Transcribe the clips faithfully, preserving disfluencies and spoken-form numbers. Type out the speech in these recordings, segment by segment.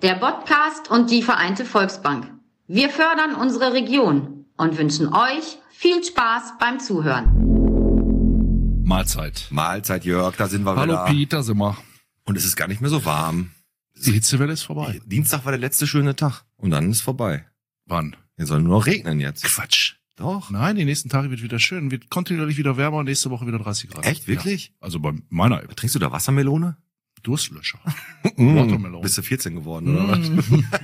der Podcast und die Vereinte Volksbank. Wir fördern unsere Region und wünschen euch viel Spaß beim Zuhören. Mahlzeit. Mahlzeit, Jörg, da sind wir Hallo wieder. Hallo Pete, da sind wir. Und es ist gar nicht mehr so warm. Die Hitzewelle ist vorbei. Dienstag war der letzte schöne Tag. Und dann ist vorbei. Wann? Es soll nur noch regnen jetzt. Quatsch. Doch. Nein, die nächsten Tage wird wieder schön. Wird kontinuierlich wieder wärmer und nächste Woche wieder dreißig Grad. Echt, wirklich? Ja. Also bei meiner App. Trinkst du da Wassermelone? Durstlöscher. mm. Watermelon. Bist du vierzehn geworden, oder mm.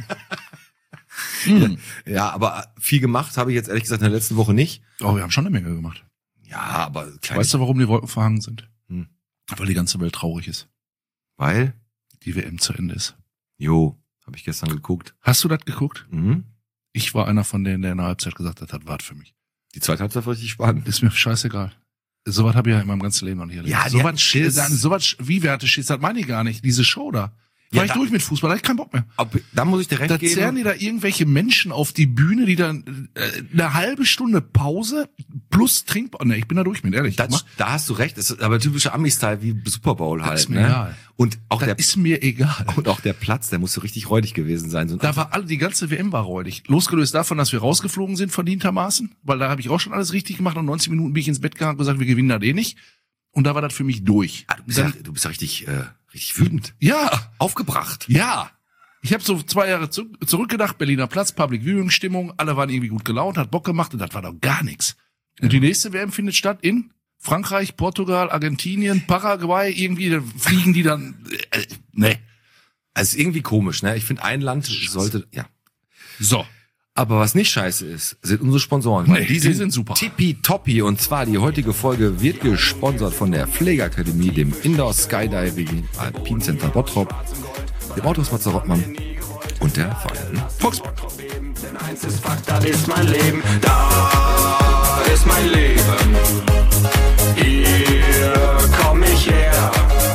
was? mm. Ja, aber viel gemacht habe ich jetzt ehrlich gesagt in der letzten Woche nicht. Oh, wir haben schon eine Menge gemacht. Ja, aber... Weißt du, warum die Wolken verhangen sind? Hm. Weil die ganze Welt traurig ist. Weil? Die W M zu Ende ist. Jo, habe ich gestern geguckt. Hast du das geguckt? Mhm. Ich war einer von denen, der in der Halbzeit gesagt hat, hat wart für mich. Die zweite Halbzeit war richtig spannend. Ist mir scheißegal. Sowas habe ich ja in meinem ganzen Leben noch nicht erlebt. Ja, so was, so was, wie wer hatte Schiss, das meine ich gar nicht. Diese Show da. War ja, ich da, durch mit Fußball, da hab ich keinen Bock mehr. Ob, da muss ich dir recht da geben. Da zerren die da irgendwelche Menschen auf die Bühne, die dann äh, eine halbe Stunde Pause plus Trinkpause. Ne, ich bin da durch mit, ehrlich. Das, da hast du recht, das ist aber typischer Ami-Style wie Super Bowl halt. Das ist mir ne? egal. Und auch das der ist mir egal. Und auch der Platz, der muss so richtig räudig gewesen sein. So da war alle, die ganze W M war räudig. Losgelöst davon, dass wir rausgeflogen sind, verdientermaßen, weil da habe ich auch schon alles richtig gemacht und neunzig Minuten bin ich ins Bett gegangen und gesagt, wir gewinnen das eh nicht. Und da war das für mich durch. Ah, du, bist dann, ja, du bist ja richtig, äh, richtig wütend. Ja. Aufgebracht. Ja. Ich habe so zwei Jahre zu, zurückgedacht, Berliner Platz, Public Viewing Stimmung, alle waren irgendwie gut gelaunt, hat Bock gemacht und das war doch gar nichts. Und die nächste W M findet statt in Frankreich, Portugal, Argentinien, Paraguay, irgendwie da fliegen die dann, äh, ne. Also ist irgendwie komisch, ne? Ich finde, ein Land sollte, ja. So. Aber was nicht scheiße ist, sind unsere Sponsoren. Nee, die, die sind super. Tippitoppi. Und zwar die heutige Folge wird gesponsert von der Pflegeakademie, dem Indoor Skydiving Alpine Center Bottrop, dem Autosmatzer Rottmann und der Vereinten Volksbank. Denn eins ist Fakt, das ist mein Leben. Da ist mein Leben. Hier komm ich her.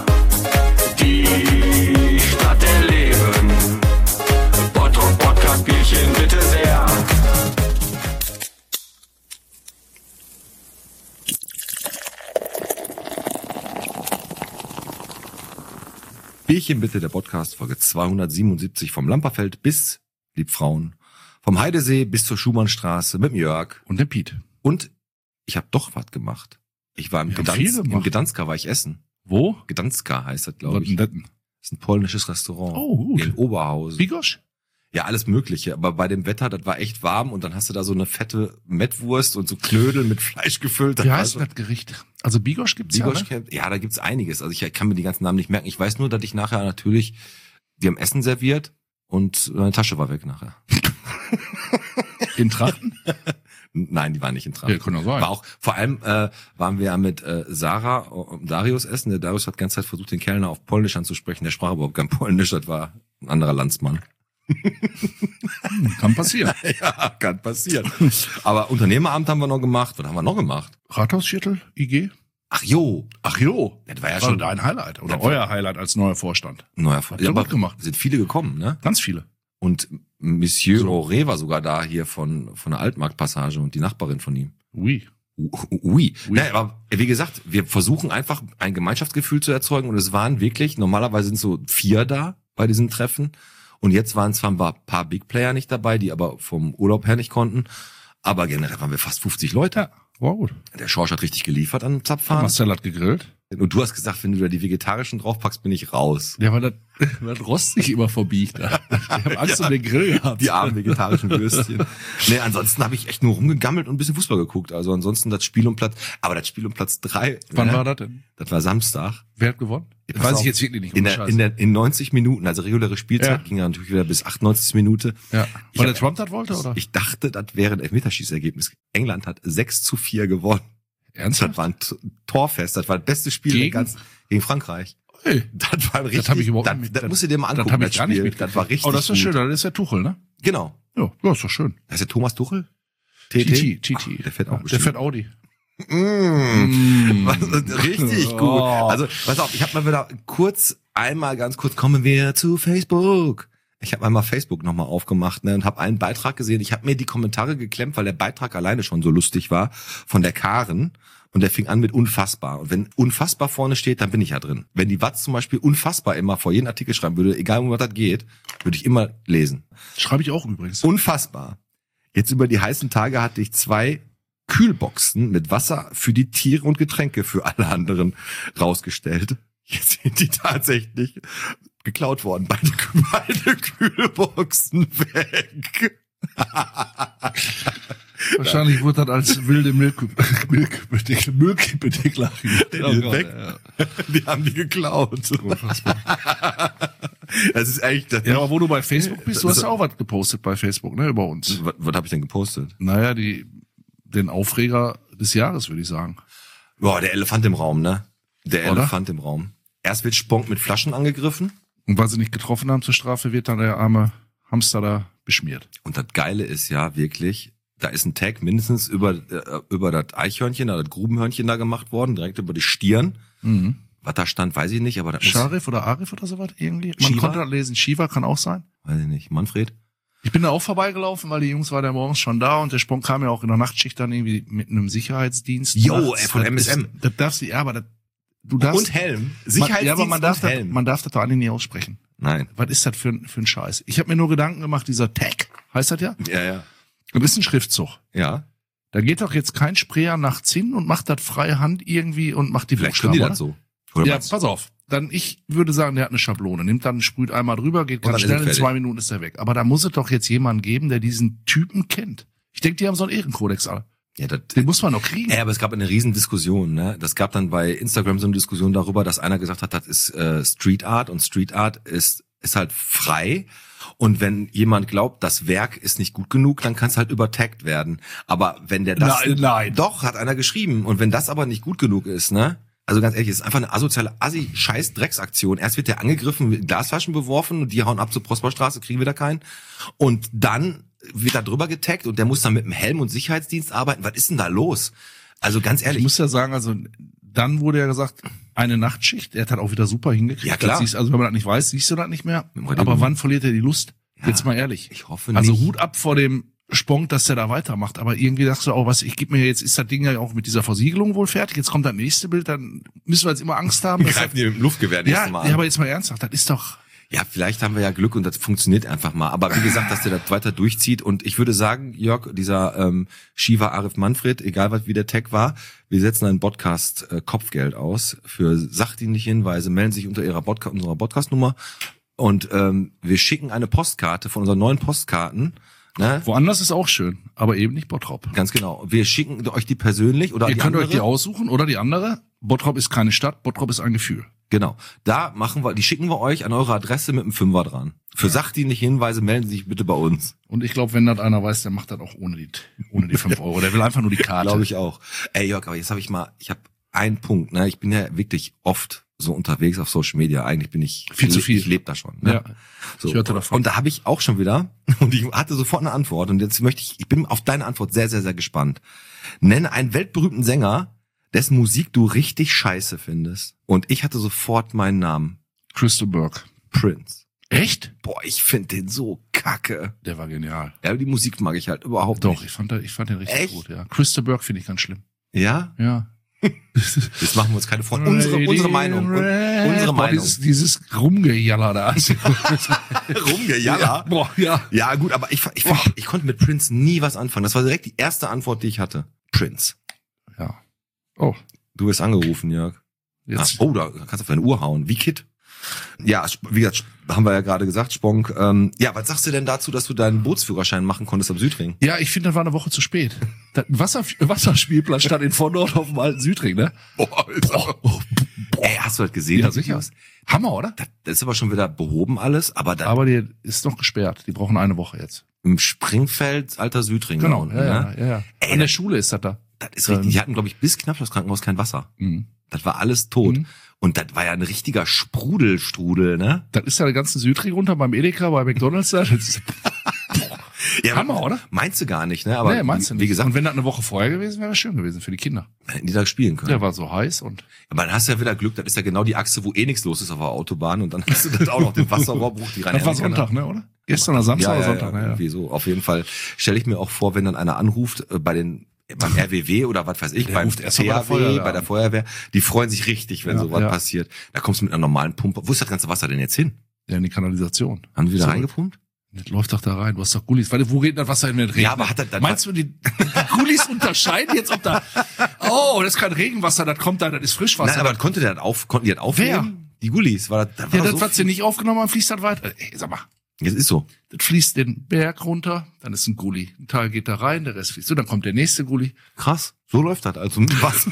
Die Stadt der Leben. Bottrop Podcast Bierchen bitte sehr. Bierchen bitte, der Podcast, Folge zweihundertsiebenundsiebzig, vom Lamperfeld bis Liebfrauen, vom Heidesee bis zur Schumannstraße mit dem Jörg. Und dem Piet. Und ich habe doch was gemacht. Ich war im Gdansk, im Gdanska war ich essen. Wo? Gdanska heißt das, glaube ich. Das ist ein polnisches Restaurant. Oh, gut. In Oberhausen. Bigos? Ja, alles Mögliche. Aber bei dem Wetter, das war echt warm und dann hast du da so eine fette Mettwurst und so Knödel mit Fleisch gefüllt. Wie heißt das Gericht? Also Bigos gibt's Bigos, ja, ne? Ja, da gibt's einiges. Also ich kann mir die ganzen Namen nicht merken. Ich weiß nur, dass ich nachher natürlich, wir haben Essen serviert und meine Tasche war weg nachher. In Trachten? Nein, die waren nicht in Trachten. Ja, kann auch sein. War auch, vor allem äh, waren wir ja mit äh, Sarah und Darius essen. Der Darius hat die ganze Zeit versucht, den Kellner auf Polnisch anzusprechen. Der sprach überhaupt kein Polnisch. Das war ein anderer Landsmann. Hm, kann passieren. Ja, kann passieren. Aber Unternehmerabend haben wir noch gemacht. Was haben wir noch gemacht? Rathausviertel, I G? Ach jo. Ach jo. Das war ja war schon dein Highlight. Oder das euer Highlight als neuer Vorstand. Neuer Vorstand. Ja, aber gemacht. Sind viele gekommen, ne? Ganz viele. Und Monsieur So. Auré war sogar da hier von von der Altmarktpassage und die Nachbarin von ihm. Oui. Oui. Oui. Ja, aber wie gesagt, wir versuchen einfach ein Gemeinschaftsgefühl zu erzeugen und es waren wirklich, normalerweise sind so vier da bei diesem Treffen und jetzt waren zwar ein paar Big Player nicht dabei, die aber vom Urlaub her nicht konnten, aber generell waren wir fast fünfzig Leute. Ja, war gut. Der Schorsch hat richtig geliefert an Zapfhahn. Marcel hat gegrillt. Und du hast gesagt, wenn du da die vegetarischen draufpackst, bin ich raus. Ja, weil das, weil das Rost sich immer verbiegt. Ich habe Angst Ja, um den Grill gehabt. Die armen vegetarischen Würstchen. Nee, ansonsten habe ich echt nur rumgegammelt und ein bisschen Fußball geguckt. Also ansonsten das Spiel um Platz, aber das Spiel um Platz drei. Wann ne? war das denn? Das war Samstag. Wer hat gewonnen? Ja, Weiß pass ich auf. jetzt wirklich nicht. In der, in der, in neunzig Minuten, also reguläre Spielzeit, Ja. ging ja natürlich wieder bis achtundneunzigste Minute. Ja. Ich Weil hab- der Trump das wollte, oder? Ich dachte, das wäre ein Elfmeterschießergebnis. England hat sechs zu vier gewonnen. Ernsthaft? Das war ein T- Torfest. Das war das beste Spiel Gegen? der ganzen, gegen Frankreich. Hey. Das war richtig. hab ich überhaupt das, nicht- das das- musst du dir mal Das angucken. habe ich gar nicht Spiel. mitgekriegt. Das war richtig Oh, das ist gut. schön. Das ist der Tuchel, ne? Genau. Ja, ja, ist doch schön. Das ist der Thomas Tuchel? T T, T Ach, T. der fährt auch Der bestimmt. fährt Audi. Mm. Was, richtig gut. Oh. Also, pass auf, ich habe mal wieder kurz, einmal ganz kurz, kommen wir zu Facebook. Ich habe einmal Facebook nochmal aufgemacht, ne, und habe einen Beitrag gesehen. Ich habe mir die Kommentare geklemmt, weil der Beitrag alleine schon so lustig war, von der Karen. Und der fing an mit unfassbar. Und wenn unfassbar vorne steht, dann bin ich ja drin. Wenn die Watz zum Beispiel unfassbar immer vor jeden Artikel schreiben würde, egal um was das geht, würde ich immer lesen. Schreibe ich auch übrigens. Unfassbar. Jetzt über die heißen Tage hatte ich zwei Kühlboxen mit Wasser für die Tiere und Getränke für alle anderen rausgestellt. Jetzt sind die tatsächlich geklaut worden. Beide, beide Kühlboxen weg. Wahrscheinlich wurde das als wilde Milchbedeckel Milchbedeckel Die, weg. Die haben die geklaut. Das ist eigentlich das. Ja, aber wo du bei Facebook bist, du hast ja auch was gepostet bei Facebook, ne, über uns. Was, was habe ich denn gepostet? Naja, die den Aufreger des Jahres, würde ich sagen. Boah, der Elefant im Raum, ne? Der Oder? Elefant im Raum. Erst wird Sponk mit Flaschen angegriffen. Und weil sie nicht getroffen haben zur Strafe, wird dann der arme Hamster da beschmiert. Und das Geile ist ja wirklich, da ist ein Tag mindestens über äh, über das Eichhörnchen, das Grubenhörnchen da gemacht worden, direkt über die Stirn. Mhm. Was da stand, weiß ich nicht, aber das muss, Scharif oder Arif oder sowas irgendwie. Man Shiva? konnte das lesen. Shiva kann auch sein. weiß ich nicht, Manfred? Ich bin da auch vorbeigelaufen, weil die Jungs waren ja morgens schon da und der Spong kam ja auch in der Nachtschicht dann irgendwie mit einem Sicherheitsdienst. Jo, nachts. ey, von Das M S M. ist- Das darfst du, ja, aber das, du darfst. Und Helm. man, Sicherheitsdienst ja, aber man darf, und das, Helm. man darf das doch alle nie aussprechen. Nein. Was ist das für ein, für ein Scheiß? Ich habe mir nur Gedanken gemacht, dieser Tag, heißt das ja? Ja, ja. Das ist ein Schriftzug. Ja. Da geht doch jetzt kein Sprayer nachts hin und macht das freie Hand irgendwie und macht die Vielleicht können Buchstaben, die oder? das so. Oder Ja, meinst du? pass auf. Dann, ich würde sagen, der hat eine Schablone. Nimmt dann, sprüht einmal drüber, geht Und dann ganz ist schnell, er in fertig. zwei Minuten ist er weg. Aber da muss es doch jetzt jemanden geben, der diesen Typen kennt. Ich denke, die haben so einen Ehrenkodex, alle. Ja, das, Den muss man noch kriegen. ja, aber es gab eine riesen Diskussion, ne? Das gab dann bei Instagram so eine Diskussion darüber, dass einer gesagt hat, das ist äh, Street Art und Street Art ist ist halt frei. Und wenn jemand glaubt, das Werk ist nicht gut genug, dann kann es halt übertaggt werden. Aber wenn der das Nein, nein. doch hat einer geschrieben und wenn das aber nicht gut genug ist, ne? Also ganz ehrlich, es ist einfach eine asoziale Assi-Scheiß-Drecksaktion. Erst wird der angegriffen, mit Glasflaschen beworfen und die hauen ab zur Prosperstraße, kriegen wieder keinen. Und dann wird da drüber getaggt und der muss dann mit dem Helm und Sicherheitsdienst arbeiten. Was ist denn da los? Also ganz Ich ehrlich. muss ja sagen, also dann wurde ja gesagt, eine Nachtschicht. Er hat halt auch wieder super hingekriegt. Ja, klar. Das siehst, also wenn man das nicht weiß, siehst du das nicht mehr. Mit dem Radio- Aber wann verliert er die Lust? Ja, Jetzt mal ehrlich. Ich hoffe nicht. Also Hut ab vor dem Spong, dass der da weitermacht. Aber irgendwie sagst du auch, was, ich gebe mir jetzt, ist das Ding ja auch mit dieser Versiegelung wohl fertig. Jetzt kommt das nächste Bild, dann müssen wir jetzt immer Angst haben. Wir dass greifen die mit dem Luftgewehr nächstes ja, Mal an. ja, aber jetzt mal ernsthaft, das ist doch, Ja, vielleicht haben wir ja Glück und das funktioniert einfach mal. Aber wie gesagt, dass der das weiter durchzieht. Und ich würde sagen, Jörg, dieser ähm, Shiva Arif Manfred, egal was wie der Tag war, wir setzen einen Podcast äh, Kopfgeld aus für sachdienliche Hinweise, melden sich unter ihrer Podca- unserer Podcast-Nummer und ähm, wir schicken eine Postkarte von unseren neuen Postkarten. Ne? woanders ist auch schön, aber eben nicht Bottrop. Ganz genau. Wir schicken euch die persönlich oder Ihr die könnt andere. euch die aussuchen oder die andere. Bottrop ist keine Stadt, Bottrop ist ein Gefühl. Genau. Da machen wir, die schicken wir euch an eure Adresse mit einem Fünfer dran. Für sachdienliche Hinweise melden Sie sich bitte bei uns. Und ich glaube, wenn das einer weiß, der macht das auch ohne die, ohne die fünf Euro. Der will einfach nur die Karte. Glaube ich auch. Ey Jörg, aber jetzt habe ich mal, ich habe einen Punkt, ne? Ich bin ja wirklich oft so unterwegs auf Social Media. Eigentlich bin ich Viel zu ich, viel. Ich lebe da schon. Ne? Ja. So. Ich hörte davon. Und da habe ich auch schon wieder und ich hatte sofort eine Antwort und jetzt möchte ich, ich bin auf deine Antwort sehr, sehr, sehr gespannt. Nenne einen weltberühmten Sänger, dessen Musik du richtig scheiße findest. Und ich hatte sofort meinen Namen. Crystal Burke. Prince. Echt? Boah, ich finde den so kacke. Der war genial. Ja, aber die Musik mag ich halt überhaupt Doch, nicht. ich fand, den- ich fand den richtig Echt? gut, ja. Crystal Burke finde ich ganz schlimm. Ja? Ja. Jetzt machen wir uns keine Freunde. Unsere, unsere Meinung. Un- Unsere Boah, Meinung. Dieses, dieses Rumgejaller da. Rumgejalla. Boah, ja. Ja, gut, aber ich, ich, ich, ich konnte mit Prince nie was anfangen. Das war direkt die erste Antwort, die ich hatte. Prince. Ja. Oh, Du wirst angerufen, Jörg. Ah, jetzt. oh, da kannst du auf deine Uhr hauen. Wie Kid. Ja, Sp- wie gesagt, Sp- haben wir ja gerade gesagt, Sponk. Ähm, ja, was sagst du denn dazu, dass du deinen Bootsführerschein machen konntest am Südring? Ja, ich finde, das war eine Woche zu spät. Das Wasser, Wasserspielplatz stand in Vonnord auf dem alten Südring, ne? Boah, Ey, hast du das gesehen? Ja, die sicher. Videos? Hammer, oder? Das, das ist aber schon wieder behoben alles, aber da Aber die ist noch gesperrt. Die brauchen eine Woche jetzt. im Springfeld, alter Südring. da Genau, unten, ja, ja, ne? ja, ja. Ey, An der das- Schule ist das da. Das ist richtig. Die hatten, glaube ich, bis knapp das Krankenhaus kein Wasser. Mhm. Das war alles tot. Mhm. Und das war ja ein richtiger Sprudelstrudel, ne? Das ist ja der ganze Südring runter beim Edeka, bei McDonalds da. Das ist Ja, Hammer, oder? Meinst du gar nicht, ne? Aber nee, meinst du wie, nicht. wie gesagt, Und wenn das eine Woche vorher gewesen wäre, wäre schön gewesen für die Kinder. hätten die da spielen können. Der war so heiß und Aber dann hast du ja wieder Glück, das ist ja genau die Achse, wo eh nichts los ist auf der Autobahn und dann hast du dann auch noch den Wasserrohrbruch, die rein. das war Sonntag, ne, oder? Gestern oder Samstag Ja, oder ja, Sonntag, ja, naja. irgendwie so. Auf jeden Fall stelle ich mir auch vor, wenn dann einer anruft äh, bei den beim R W W oder was weiß ich, Der beim ruft erst mal bei der T H W, Feuerwehr bei der an. Feuerwehr, die freuen sich richtig, wenn Ja, sowas ja. passiert. Da kommst du mit einer normalen Pumpe. Wo ist das ganze Wasser denn jetzt hin? Ja, in die Kanalisation. Haben die wieder Zurück. reingepumpt? Das läuft doch da rein. Du hast doch Gullis. Warte, wo geht das Wasser hin, wenn es regnet? Ja, aber hat das dann- Meinst du, die, die Gullis unterscheiden jetzt, ob da, oh, das ist kein Regenwasser, das kommt da, das ist Frischwasser. Nein, aber konnte der das auf, konnten die das aufnehmen? Die Gullis, war das, das war ja, doch das, so was sie nicht aufgenommen haben, fließt das weiter. Ey, sag mal, Das ist so. das fließt den Berg runter, dann ist ein Gulli. Ein Teil geht da rein, der Rest fließt so, dann kommt der nächste Gulli. Krass. So läuft das also mit Wasser.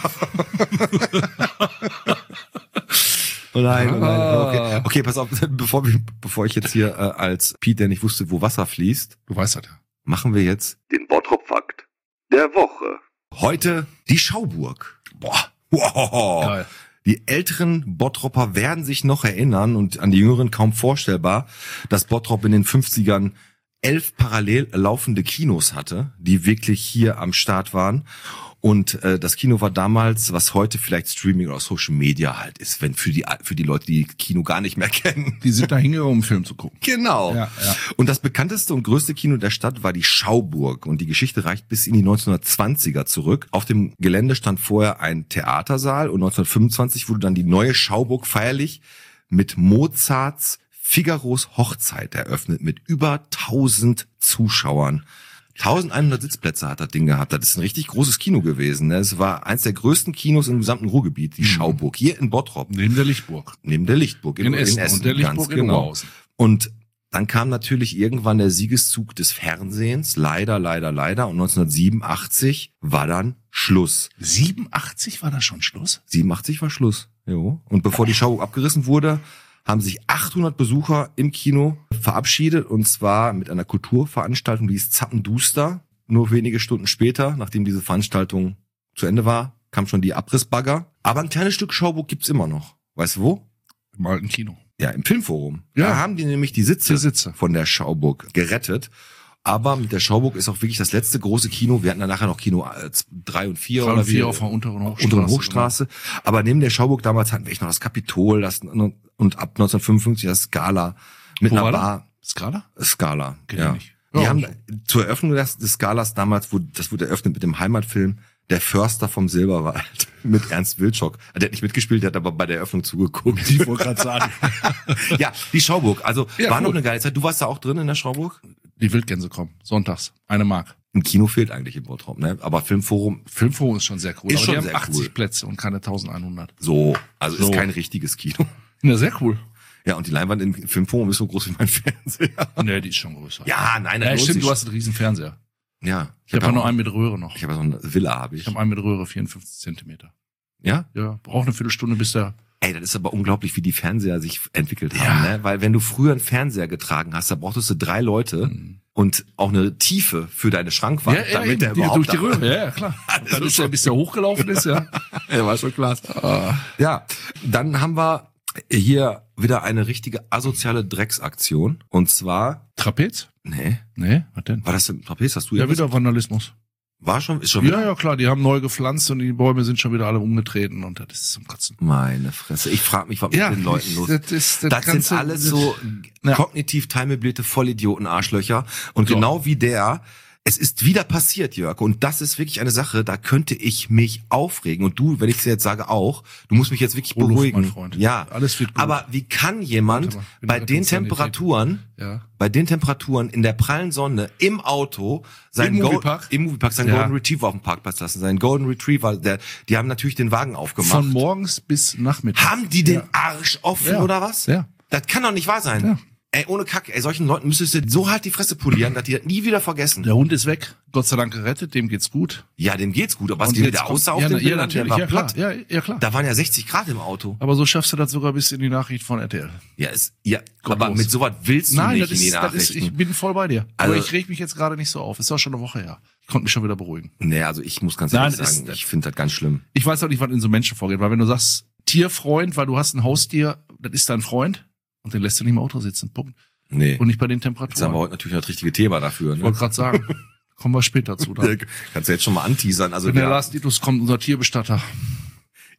Oh nein, oh nein. Okay, okay, pass auf, bevor, wir, bevor ich jetzt hier äh, als Pete, der nicht wusste, wo Wasser fließt, Du weißt das ja. machen wir jetzt Den Bottrop-Fakt der Woche. heute die Schauburg. Boah. Wow. Geil. Die älteren Bottropper werden sich noch erinnern und an die Jüngeren kaum vorstellbar, dass Bottrop in den fünfzigern elf parallel laufende Kinos hatte, die wirklich hier am Start waren. Und äh, das Kino war damals, was heute vielleicht Streaming oder Social Media halt ist, wenn für die für die Leute, die Kino gar nicht mehr kennen. Die sind da hingegangen, um einen Film zu gucken. Genau. Ja, ja. Und das bekannteste und größte Kino der Stadt war die Schauburg. Und die Geschichte reicht bis in die neunzehnhundertzwanziger zurück. Auf dem Gelände stand vorher ein Theatersaal und neunzehnhundertfünfundzwanzig wurde dann die neue Schauburg feierlich mit Mozarts Figaros Hochzeit eröffnet mit über tausend Zuschauern. eintausendeinhundert Sitzplätze hat das Ding gehabt. Das ist ein richtig großes Kino gewesen. Ne? Es war eins der größten Kinos im gesamten Ruhrgebiet, die Schauburg, hier in Bottrop. Neben der Lichtburg. Neben der Lichtburg In Essen. Und der ganz Lichtburg in genau. Oberhausen. Und dann kam natürlich irgendwann der Siegeszug des Fernsehens. Leider, leider, leider. Und neunzehnhundertsiebenundachtzig war dann Schluss. siebenundachtzig war da schon Schluss? siebenundachtzig war Schluss. Jo. Und bevor die Schauburg abgerissen wurde, haben sich achthundert Besucher im Kino verabschiedet. Und zwar mit einer Kulturveranstaltung, die ist Zappenduster. Nur wenige Stunden später, nachdem diese Veranstaltung zu Ende war, kam schon die Abrissbagger. Aber ein kleines Stück Schauburg gibt's immer noch. Weißt du wo? Im alten Kino. Ja, im Filmforum. Ja. Da haben die nämlich die Sitze, Die Sitze. von der Schauburg gerettet. Aber mit der Schauburg ist auch wirklich das letzte große Kino. Wir hatten dann nachher noch Kino äh, drei und vier Drei und oder vier wie, auf der unteren Hochstraße. unteren Hochstraße. Aber neben der Schauburg damals hatten wir echt noch das Kapitol, das, und ab neunzehnhundertfünfundfünfzig das Scala mit Wo einer war das? Bar. Skala? Scala, Kenn ich ja. nicht. Die Ja, haben so. zur Eröffnung des, des Scalas damals, wurde, das wurde eröffnet mit dem Heimatfilm Der Förster vom Silberwald mit Ernst Wilczok. Der hat nicht mitgespielt, der hat aber bei der Eröffnung zugeguckt. Ich wollte gerade sagen. Ja, die Schauburg. Also Ja, war cool. noch eine geile Zeit. Du warst da auch drin in der Schauburg? Die Wildgänse kommen. Sonntags. Eine Mark. Ein Kino fehlt eigentlich im Bottrop, ne? Aber Filmforum Filmforum ist schon sehr cool. Ist aber schon die haben sehr achtzig cool. Plätze und keine eintausendeinhundert. so, also So. ist kein richtiges Kino. Ja, sehr cool. Ja, und die Leinwand im Filmforum ist so groß wie mein Fernseher. Nee, die ist schon größer. Ja, nein, ja lohnt stimmt, sich. du hast einen riesen Fernseher. Ja, Ich habe hab ja noch auch- einen mit Röhre noch. Ich habe so eine Villa, habe ich. Ich habe einen mit Röhre, vierundfünfzig Zentimeter. Ja? Ja, braucht eine Viertelstunde, bis der... Ey, das ist aber unglaublich, wie die Fernseher sich entwickelt Ja. haben, ne? Weil wenn du früher einen Fernseher getragen hast, da brauchtest du drei Leute Mhm. und auch eine Tiefe für deine Schrankwand, Ja, ja, damit eben, der die- überhaupt durch die da- Röhre. Ja, ja, klar. Und dann ist er, bis der hochgelaufen ist, ja. Ja, war schon klar. Ja, dann haben wir hier wieder eine richtige asoziale Drecksaktion. Und zwar, Trapez? nee, Nee, was denn? war das im Trapez? Hast du Ja, was- wieder Vandalismus. War schon, ist schon wieder? Ja, ja, klar, die haben neu gepflanzt und die Bäume sind schon wieder alle umgetreten und das ist zum Kotzen. Meine Fresse. Ich frage mich, was mit den Leuten los ist. das, ist, Das Ganze- sind alles so Ja. kognitiv teilmöblierte Vollidioten, Arschlöcher. Und Ja. genau wie der, es ist wieder passiert, Jörg. Und das ist wirklich eine Sache, da könnte ich mich aufregen. Und du, wenn ich es jetzt sage, auch, du musst mich jetzt wirklich Hol Luft, beruhigen. mein Freund. Ja, Alles wird gut. aber wie kann jemand Warte mal, bin bei gerade den in Sanität. Temperaturen, Ja. bei den Temperaturen in der prallen Sonne im Auto seinen Im Go- Moviepark? im Moviepark seinen Ja. Golden Retriever auf dem Parkplatz lassen, seinen Golden Retriever, der, die haben natürlich den Wagen aufgemacht. Von morgens bis Nachmittag. Haben die den Ja. Arsch offen Ja. oder was? Ja. Das kann doch nicht wahr sein. Ja. Ey, ohne Kack, ey, solchen Leuten müsstest du so hart die Fresse polieren, dass die das nie wieder vergessen. Der Hund ist weg. Gott sei Dank gerettet, dem geht's gut. Ja, dem geht's gut, aber was Und die jetzt wieder kommt- aussah auf ja, den na- ja, Bildern, natürlich, der war ja, klar. platt. Ja, ja, klar. Da waren ja sechzig Grad im Auto. Aber so schaffst du das sogar bis in die Nachricht von R T L. Ja, ist, ja, Gottlos. aber mit sowas willst du Nein, nicht das in die ist, das ist, Nachrichten. ich bin voll bei dir. Also- Aber ich reg mich jetzt gerade nicht so auf. Ist auch schon eine Woche her. Ich konnte mich schon wieder beruhigen. Nee, also ich muss ganz Nein, ehrlich das sagen, ist- ich finde das ganz schlimm. Ich weiß auch nicht, was in so Menschen vorgeht, weil wenn du sagst, Tierfreund, weil du hast ein Haustier, das ist dein Freund und den lässt du nicht im Auto sitzen. Punkt. Nee. Und nicht bei den Jetzt haben wir Temperaturen. heute natürlich das richtige Thema dafür. Ich Ne? wollte gerade sagen, kommen wir später zu. Dann. Kannst du jetzt schon mal anteasern. Also Wenn der wir, Lars Ditus kommt, unser Tierbestatter.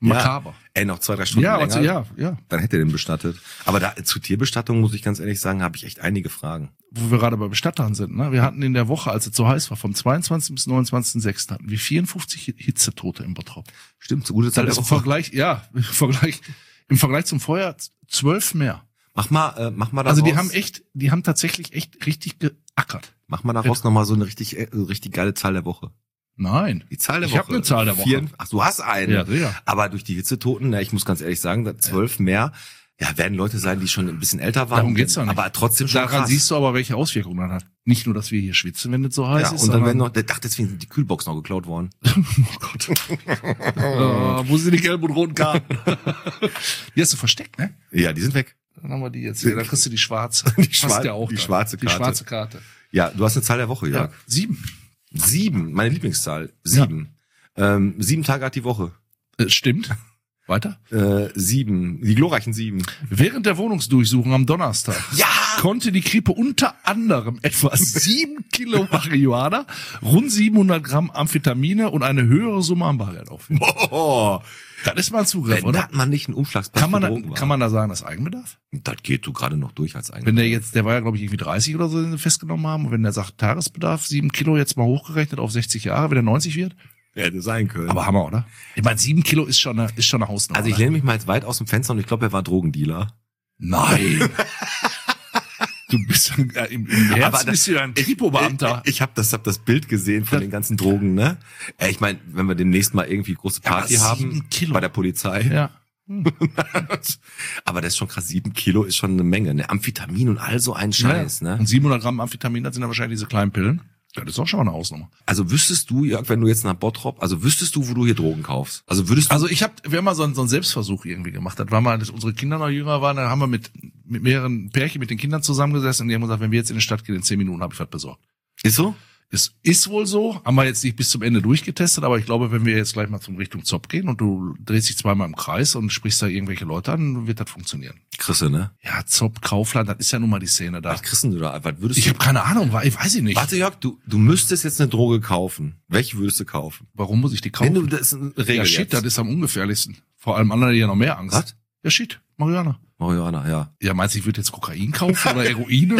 Makaber. Ey, noch zwei, drei Stunden Ja, länger. also, ja, ja. Dann hätte er den bestattet. Aber da zu Tierbestattung, muss ich ganz ehrlich sagen, habe ich echt einige Fragen. Wo wir gerade bei Bestattern sind, ne? Wir hatten in der Woche, als es so heiß war, vom zweiundzwanzigsten bis neunundzwanzigsten sechsten hatten wir vierundfünfzig Hitzetote im Bottrop. Stimmt, so gute Zahl Das der ist im Woche. Vergleich, ja, im Vergleich, im Vergleich zum Vorjahr zwölf mehr. Mach mal, äh, mach mal daraus. Also die haben echt, die haben tatsächlich echt richtig geackert. Mach mal daraus nochmal so eine richtig, äh, richtig geile Zahl der Woche. Nein. Die Zahl der Ich Woche. hab eine Zahl der Woche. Vier, ach, du hast eine. Ja, sicher. Aber durch die Hitzetoten, na, ich muss ganz ehrlich sagen, da zwölf mehr, ja, werden Leute sein, die schon ein bisschen älter waren. Darum geht's doch nicht. Aber trotzdem schon Daran krass. siehst du aber, welche Auswirkungen das hat. Nicht nur, dass wir hier schwitzen, wenn es so heiß ja, ist. und dann werden sondern- noch, ach, deswegen sind die Kühlbox noch geklaut worden. Oh Gott. äh, wo sind die gelben und roten Karten? Die hast du versteckt, ne? Ja, die sind weg. Dann haben wir die jetzt hier. Dann kriegst du die schwarze. Die Passt schwar- ja auch die dann. schwarze Die Karte. schwarze Karte. Ja, du hast eine Zahl der Woche, Ja. Jörg. Sieben. Sieben, meine Lieblingszahl. Sieben. Ähm, sieben Tage hat die Woche. Äh, stimmt. Weiter. Äh, sieben. Die glorreichen sieben. Während der Wohnungsdurchsuchung am Donnerstag Ja! konnte die Kripo unter anderem etwa sieben Kilo Marihuana, rund siebenhundert Gramm Amphetamine und eine höhere Summe an Bargeld auffinden. Oh, Das ist mal ein Zugriff, wenn oder? das man nicht einen Umschlagsplatz Kann man, für da, Drogen war. kann man da sagen, das ist Eigenbedarf? Das geht du gerade noch durch als Wenn Eigenbedarf. der jetzt, der war ja glaube ich irgendwie dreißig oder so, den sie festgenommen haben, und wenn der sagt Tagesbedarf, sieben Kilo jetzt mal hochgerechnet auf sechzig Jahre, wenn er neunzig wird. Hätte sein können. Aber Hammer, oder? Ich meine, sieben Kilo ist schon eine, ist schon eine Hausnummer. also ich oder? lehne mich mal jetzt weit aus dem Fenster und ich glaube, er war Drogendealer. Nein. Du bist äh, im, im Herzen Aber das- bist du ja ein Kripo-Beamter. Ich, ich habe das, hab das Bild gesehen von Das- den ganzen Drogen, ne? Äh, Ich meine, wenn wir demnächst mal irgendwie große Party aber haben sieben Kilo. bei der Polizei. Ja. Aber das ist schon krass, sieben Kilo ist schon eine Menge, ne? Amphetamin und all so ein Scheiß, ja. ne? Und siebenhundert Gramm Amphetamin, das sind dann wahrscheinlich diese kleinen Pillen. Das ist auch schon mal eine Hausnummer. Also wüsstest du, Jörg, wenn du jetzt nach Bottrop, also wüsstest du, wo du hier Drogen kaufst? Also würdest du, Also ich habe, wir haben mal so einen, so einen Selbstversuch irgendwie gemacht. Das war mal, als unsere Kinder noch jünger waren, da haben wir mit, mit mehreren Pärchen mit den Kindern zusammengesessen und die haben gesagt, wenn wir jetzt in die Stadt gehen, in zehn Minuten habe ich was besorgt. ist so? Es ist wohl so, haben wir jetzt nicht bis zum Ende durchgetestet, aber ich glaube, wenn wir jetzt gleich mal zum Richtung Zopp gehen und du drehst dich zweimal im Kreis und sprichst da irgendwelche Leute an, wird das funktionieren. Chrisse, ne? Ja, Zopp, Kaufland, das ist ja nun mal die Szene da. Was kriegst denn du da? Was würdest Ich du? habe keine Ahnung, weil ich weiß ich nicht. Warte, Jörg, du, du müsstest jetzt eine Droge kaufen. Welche würdest du kaufen? Warum muss ich die kaufen? Wenn du, das ist eine Regel ja, shit, jetzt. das ist am ungefährlichsten. Vor allem anderen, die ja noch mehr Angst. Was? Ja, shit, Marihuana. Marihuana, ja. Ja, meinst du, ich würde jetzt Kokain kaufen oder Heroin?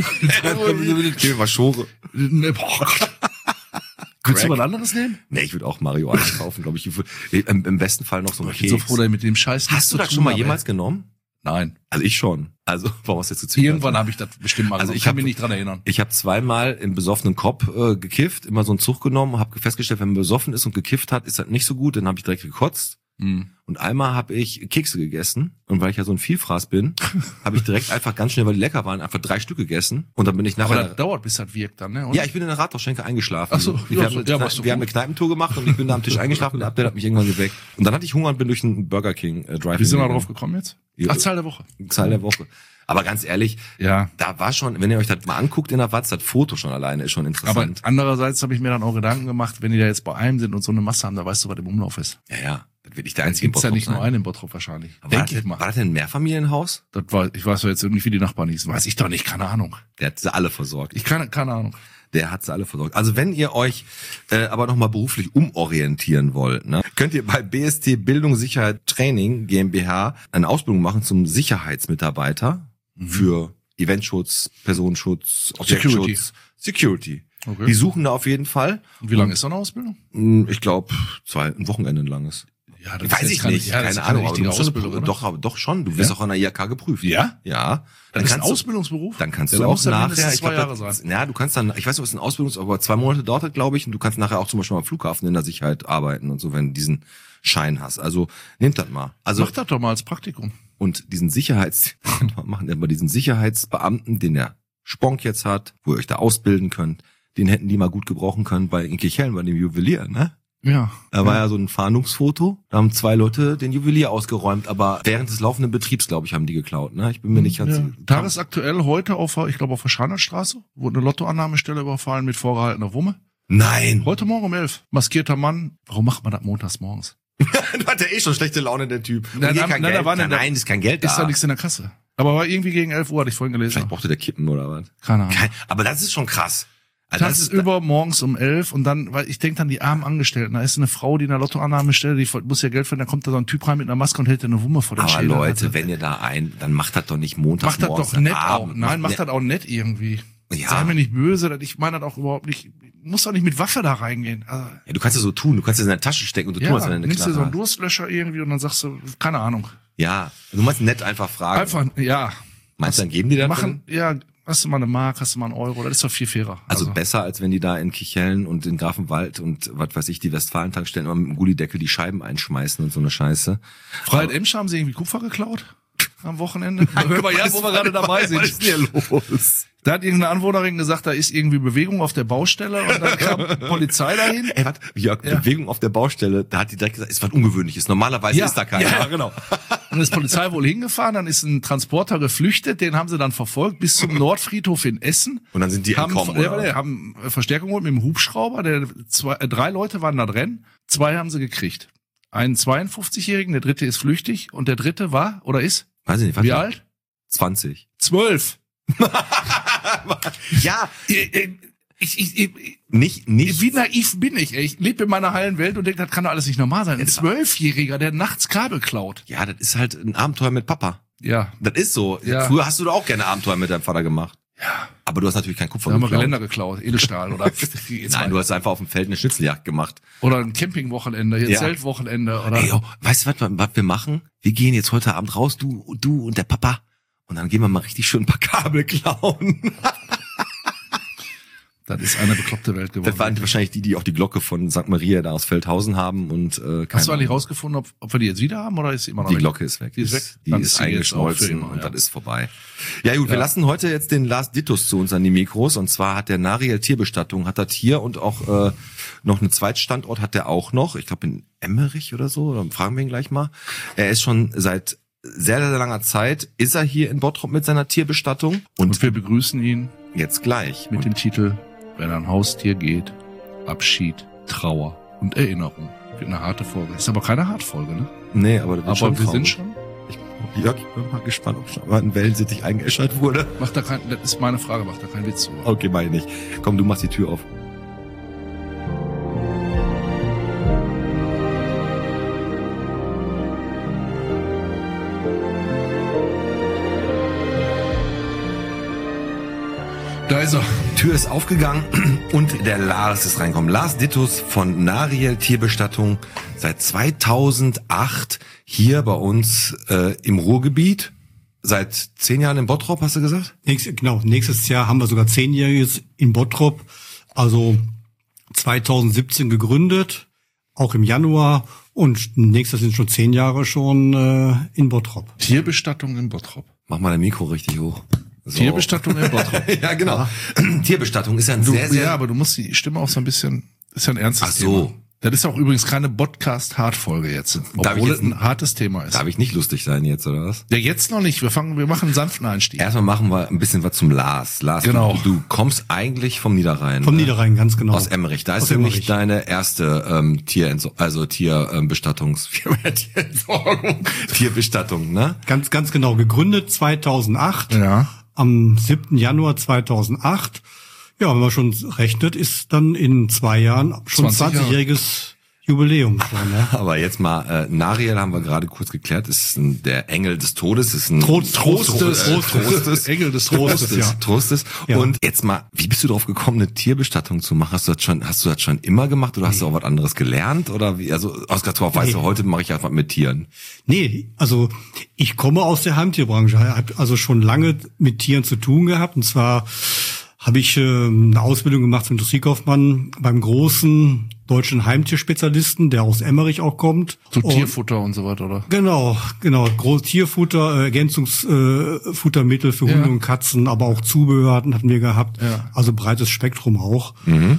Gib mir mal Schore. Ne, boah, Gott. Willst du Crack. was anderes nehmen? Nee, ich würde auch Marihuana kaufen, glaube ich. Ich würd- Im, Im besten Fall noch so einen Ich bin so Keks. froh, dass ich mit dem Scheiß nichts Hast du zu das tun schon mal habe. jemals genommen? Nein. Also ich schon. Also, warum hast du jetzt gezwinkert? Irgendwann habe ich das bestimmt mal Also gemacht. ich kann hab- mich nicht dran erinnern. Ich habe zweimal im besoffenen Kopf äh, gekifft, immer so einen Zug genommen, habe festgestellt, wenn man besoffen ist und gekifft hat, ist das nicht so gut. Dann habe ich direkt gekotzt. Hm. Und einmal habe ich Kekse gegessen. Und weil ich ja so ein Vielfraß bin, habe ich direkt einfach ganz schnell, weil die lecker waren, einfach drei Stück gegessen. Und dann bin ich Aber nachher... das dauert, bis das wirkt dann, ne? Und ja, ich bin in der Rathausschenke eingeschlafen. Ach so, wir ja, haben, so, eine ja, Kneipen- warst du wir haben gut. eine Kneipentour gemacht und ich bin da am Tisch eingeschlafen und der Abdel hat mich irgendwann geweckt. Und dann hatte ich Hunger und bin durch einen Burger King äh, Drive. Wie sind wir drauf gekommen jetzt? Ja. Ach, Zahl der Woche. Zahl der Woche. Aber ganz ehrlich, Ja. da war schon, wenn ihr euch das mal anguckt in der Watz, das Foto schon alleine ist schon Aber interessant. andererseits habe ich mir dann auch Gedanken gemacht, wenn die da jetzt bei einem sind und so eine Masse haben, da weißt du, was im Umlauf ist. ja, ja, das wird nicht der Da einzige gibt's ja Bottrop nicht nur sein. einen in Bottrop wahrscheinlich. War das, Denke ich denn, mal. war das denn ein Mehrfamilienhaus? Das war, ich weiß ja jetzt irgendwie, wie die Nachbarn hießen. Weiß ich doch nicht, keine Ahnung. Der hat sie alle versorgt. Ich kann, keine Ahnung. Der hat sie alle versorgt. Also wenn ihr euch äh, aber nochmal beruflich umorientieren wollt, ne, könnt ihr bei B S T Bildung Sicherheit Training GmbH eine Ausbildung machen zum Sicherheitsmitarbeiter Mhm. für Eventschutz, Personenschutz, Security. Objektschutz, Security. Okay. Die suchen da auf jeden Fall. Und wie lange ist so eine Ausbildung? Hm, Ich glaube, zwei, ein Wochenende ein langes. Ja, das Weiß ist ich jetzt keine- nicht, ja, das keine ist keine Ahnung. Aber du richtige musst schon eine Ausbildung, Prüfung- oder? doch, aber doch schon. Du wirst Ja? auch an der I H K geprüft. Ja? Ja. Das ist ein kannst du- Ausbildungsberuf? Dann kannst Ja, du dann auch muss ja nachher, mindestens ich zwei glaube, Jahre das- sein. ja, du kannst dann, ich weiß nicht, ob es ein Ausbildungs, aber zwei Monate dauert das, glaube ich, und du kannst nachher auch zum Beispiel am Flughafen in der Sicherheit arbeiten und so, wenn du diesen Schein hast. Also, nehmt das mal. Also, Mach das doch mal als Praktikum. und diesen Sicherheits, machen wir diesen Sicherheitsbeamten, den der Sponk jetzt hat, wo ihr euch da ausbilden könnt, den hätten die mal gut gebrauchen können bei in Kirchhellen, bei dem Juwelier, ne? Ja. Da war ja so ein Fahndungsfoto, da haben zwei Leute den Juwelier ausgeräumt, aber während des laufenden Betriebs, glaube ich, haben die geklaut, ne? Ich bin mir nicht ganz... Ja. Tagesaktuell heute auf, der- ich glaube, auf der Schreinerstraße wurde eine Lottoannahmestelle überfallen mit vorgehaltener Wumme. Nein! Heute Morgen um elf. Maskierter Mann. Warum macht man das montags morgens? Du hat ja eh schon schlechte Laune, der Typ. Nein, Und hier nein, kein nein, Geld. da war nein, nicht- nein, ist kein Geld Ist da. da nichts in der Kasse. Aber war irgendwie gegen elf Uhr, hatte ich vorhin gelesen. Vielleicht brauchte der Kippen oder was. Keine Ahnung. Kein, aber das ist schon krass. Also Das ist über morgens um elf und dann, weil ich denke dann die armen Angestellten, da ist eine Frau, die in der Lottoannahmestelle, die muss ja Geld verdienen, da kommt da so ein Typ rein mit einer Maske und hält dir eine Wumme vor den Aber Schädel. Leute, Also, wenn ihr da ein, dann macht das doch nicht montags macht das morgens doch nett Abend. auch. Nein, macht ne- das auch nett irgendwie. Ja. Sei mir nicht böse, das- ich meine das auch überhaupt nicht, muss doch nicht mit Waffe da reingehen. Also, Ja, du kannst es so tun, du kannst es in deine Tasche stecken und du ja, tust es in deine nimmst dir so Knarre einen Durstlöscher irgendwie und dann sagst du, keine Ahnung. Ja, du meinst nett einfach fragen. Einfach, ja. Meinst du, dann geben die das? Machen, ja, hast du mal eine Mark, hast du mal einen Euro, das ist doch viel fairer. Also besser, als wenn die da in Kichellen und in Grafenwald und was weiß ich, die Westfalen-Tankstellen immer mit dem Gullideckel die Scheiben einschmeißen und so eine Scheiße. Freiheit Emscher haben sie irgendwie Kupfer geklaut am Wochenende. Hör mal, ja, wo wir gerade dabei sind. Was ist denn hier los? Da hat irgendeine Anwohnerin gesagt, da ist irgendwie Bewegung auf der Baustelle und dann kam Polizei dahin. Ey, warte, Jörg, Ja. Bewegung auf der Baustelle, da hat die direkt gesagt, ist was Ungewöhnliches. Normalerweise ist da keiner. Ja, genau. Und ist Polizei wohl hingefahren, dann ist ein Transporter geflüchtet, den haben sie dann verfolgt bis zum Nordfriedhof in Essen. Und dann sind die haben, entkommen, ja, oder? ja, haben Verstärkung geholt mit dem Hubschrauber. Der zwei, äh, drei Leute waren da drin, zwei haben sie gekriegt. Einen zweiundfünfzigjährigen, der dritte ist flüchtig und der dritte war oder ist Weiß ich nicht, was wie war- alt? zwanzig. Zwölf. Ja, Ich, ich, ich, ich, nicht, nicht. wie naiv bin ich? Ey? Ich lebe in meiner heilen Welt und denke, das kann doch alles nicht normal sein. Ein Zwölfjähriger, der nachts Kabel klaut. Ja, das ist halt ein Abenteuer mit Papa. Ja, Das ist so. Ja. Früher hast du doch auch gerne Abenteuer mit deinem Vater gemacht. ja. Aber du hast natürlich kein Kupfer Da haben wir geklaut. Geländer geklaut, Edelstahl oder Nein, du hast einfach auf dem Feld eine Schnitzeljagd gemacht. oder ein Campingwochenende, hier Ja. Zeltwochenende oder Ey, yo, weißt du, was, wir- was wir machen? Wir gehen jetzt heute Abend raus, du, du und der Papa. Und dann gehen wir mal richtig schön ein paar Kabel klauen. das ist eine bekloppte Welt geworden. Das waren wahrscheinlich die, die auch die Glocke von Sankt Maria da aus Feldhausen haben und äh, Hast du keine eigentlich Ahnung. rausgefunden, ob, ob wir die jetzt wieder haben oder ist sie immer noch Die weg? Glocke ist weg. Die ist weg? Die Dann ist ist sie jetzt auch für eingeschmolzen immer, und ja. das ist vorbei. Ja gut, wir Ja. lassen heute jetzt den Lars Dittus zu uns an die Mikros. Und zwar hat der Nariel Tierbestattung, hat das hier und auch äh, noch einen Zweitstandort hat der auch noch. Ich glaube in Emmerich oder so. Dann fragen wir ihn gleich mal. Er ist schon seit sehr, sehr langer Zeit, ist er hier in Bottrop mit seiner Tierbestattung. Und, Und wir begrüßen ihn jetzt gleich. mit dem Titel Wenn ein Haustier geht, Abschied, Trauer und Erinnerung. Wird eine harte Folge. Ist aber keine Hartfolge, ne? Nee, aber das wird Aber schon wir traurig. sind schon. Ich, Jörg, ich bin mal gespannt, ob schon mal ein Wellensittich eingeäschert wurde. Macht da kein, das ist meine Frage, macht da keinen Witz zu. Okay, meine ich nicht. Komm, du machst die Tür auf. Da ist er. Tür ist aufgegangen und der Lars ist reingekommen. Lars Dittus von Nariel Tierbestattung seit zweitausendacht hier bei uns äh, im Ruhrgebiet. Seit zehn Jahren in Bottrop, hast du gesagt? Nächst, genau, nächstes Jahr haben wir sogar zehnjähriges in Bottrop, also zweitausendsiebzehn gegründet, auch im Januar und nächstes sind schon zehn Jahre schon äh, in Bottrop. Tierbestattung in Bottrop. Mach mal dein Mikro richtig hoch. So. Tierbestattung in Bottrop. Ja, genau. Tierbestattung ist ja ein Du, sehr, sehr... ja, aber du musst die Stimme auch so ein bisschen, ist ja ein ernstes Ach so. Thema. Das ist auch übrigens keine Podcast-Hard-Folge jetzt, Darf ich obwohl jetzt es ein hartes Thema ist. Darf ich nicht lustig sein jetzt, oder was? Ja, jetzt noch nicht. Wir fangen, wir machen einen sanften Einstieg. Erstmal machen wir ein bisschen was zum Lars. Lars, Genau. du, du kommst eigentlich vom Niederrhein. Vom ne? Niederrhein, ganz genau. Aus Emmerich. Da Aus ist nämlich Emmerich. deine erste ähm, Tierentso also Tierbestattungs ähm, Tierentsorgung, Tierbestattung, ne? Ganz, ganz genau. Gegründet zweitausendacht, Ja. am siebten Januar zweitausendacht. Ja, wenn man schon rechnet, ist dann in zwei Jahren schon zwanzig Jahre. zwanzigjähriges Jubiläum schon, ne? Aber jetzt mal, äh, Nariel haben wir gerade kurz geklärt, ist ein, der Engel des Todes, ist ein Trost- Trostes. äh, Trostes. Engel des Trostes, Trostes, ja. Trostes. Ja. Und jetzt mal, wie bist du drauf gekommen, eine Tierbestattung zu machen? Hast du das schon, hast du das schon immer gemacht oder hast du auch was anderes gelernt? Oder wie, also aus Gatorf weißt du, Nee. heute mache ich einfach mit Tieren. Nee, also ich komme aus der Heimtierbranche, habe also schon lange mit Tieren zu tun gehabt. Und zwar habe ich äh, eine Ausbildung gemacht zum Industriekaufmann beim großen deutschen Heimtierspezialisten, der aus Emmerich auch kommt. So Und- Tierfutter und so weiter, oder? Genau, genau. Groß Tierfutter, äh, Ergänzungsfuttermittel äh, Futtermittel für Hunde Ja. und Katzen, aber auch Zubehör hatten wir gehabt. Ja. Also breites Spektrum auch.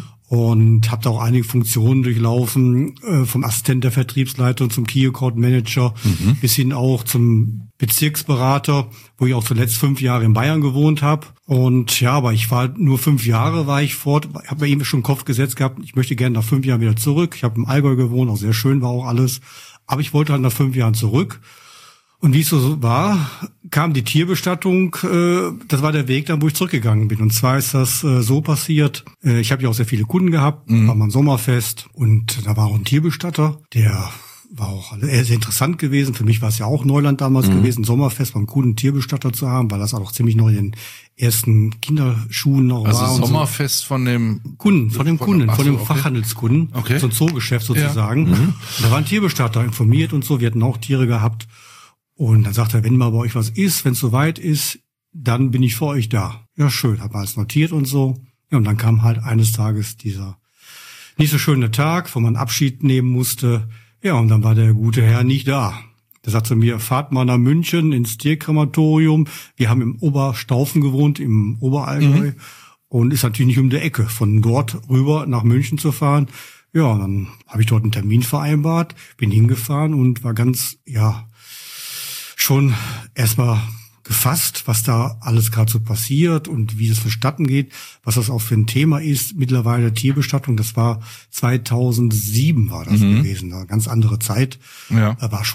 Und habe da auch einige Funktionen durchlaufen, äh, vom Assistent der Vertriebsleitung zum Key Account Manager bis hin auch zum Bezirksberater, wo ich auch zuletzt fünf Jahre in Bayern gewohnt habe. Und ja, aber ich war nur fünf Jahre, war ich fort. Ich habe mir eben schon im Kopf gesetzt gehabt, ich möchte gerne nach fünf Jahren wieder zurück. Ich habe im Allgäu gewohnt, auch sehr schön war auch alles. Aber ich wollte halt nach fünf Jahren zurück. Und wie es so war, kam die Tierbestattung, äh, das war der Weg dann, wo ich zurückgegangen bin. Und zwar ist das äh, so passiert, äh, ich habe ja auch sehr viele Kunden gehabt, mhm. war mal ein Sommerfest und da war auch ein Tierbestatter, der war auch sehr interessant gewesen. Für mich war es ja auch Neuland damals mhm. gewesen, Sommerfest beim coolen Tierbestatter zu haben, weil das auch ziemlich neu in den ersten Kinderschuhen noch also war. Also Sommerfest so. von dem Kunden, von dem von, Kunden, ach von dem so, okay. Fachhandelskunden, okay. so ein Zoogeschäft sozusagen. Ja. Mhm. Und da war ein Tierbestatter informiert und so, wir hatten auch Tiere gehabt. Und dann sagt er, wenn mal bei euch was ist, wenn es soweit ist, dann bin ich für euch da. Ja, schön, hab alles notiert und so. Ja, und dann kam halt eines Tages dieser nicht so schöne Tag, wo man Abschied nehmen musste. Ja, und dann war der gute Herr nicht da. Der sagt zu mir, fahrt mal nach München ins Tierkrematorium. Wir haben im Oberstaufen gewohnt, im Oberallgäu. Mhm. Und ist natürlich nicht um die Ecke, von dort rüber nach München zu fahren. Ja, und dann habe ich dort einen Termin vereinbart, bin hingefahren und war ganz, ja, schon erstmal gefasst, was da alles gerade so passiert und wie das vonstatten geht, was das auch für ein Thema ist. Mittlerweile Tierbestattung, das war zweitausendsieben war das mhm. gewesen, eine ganz andere Zeit. Ja. War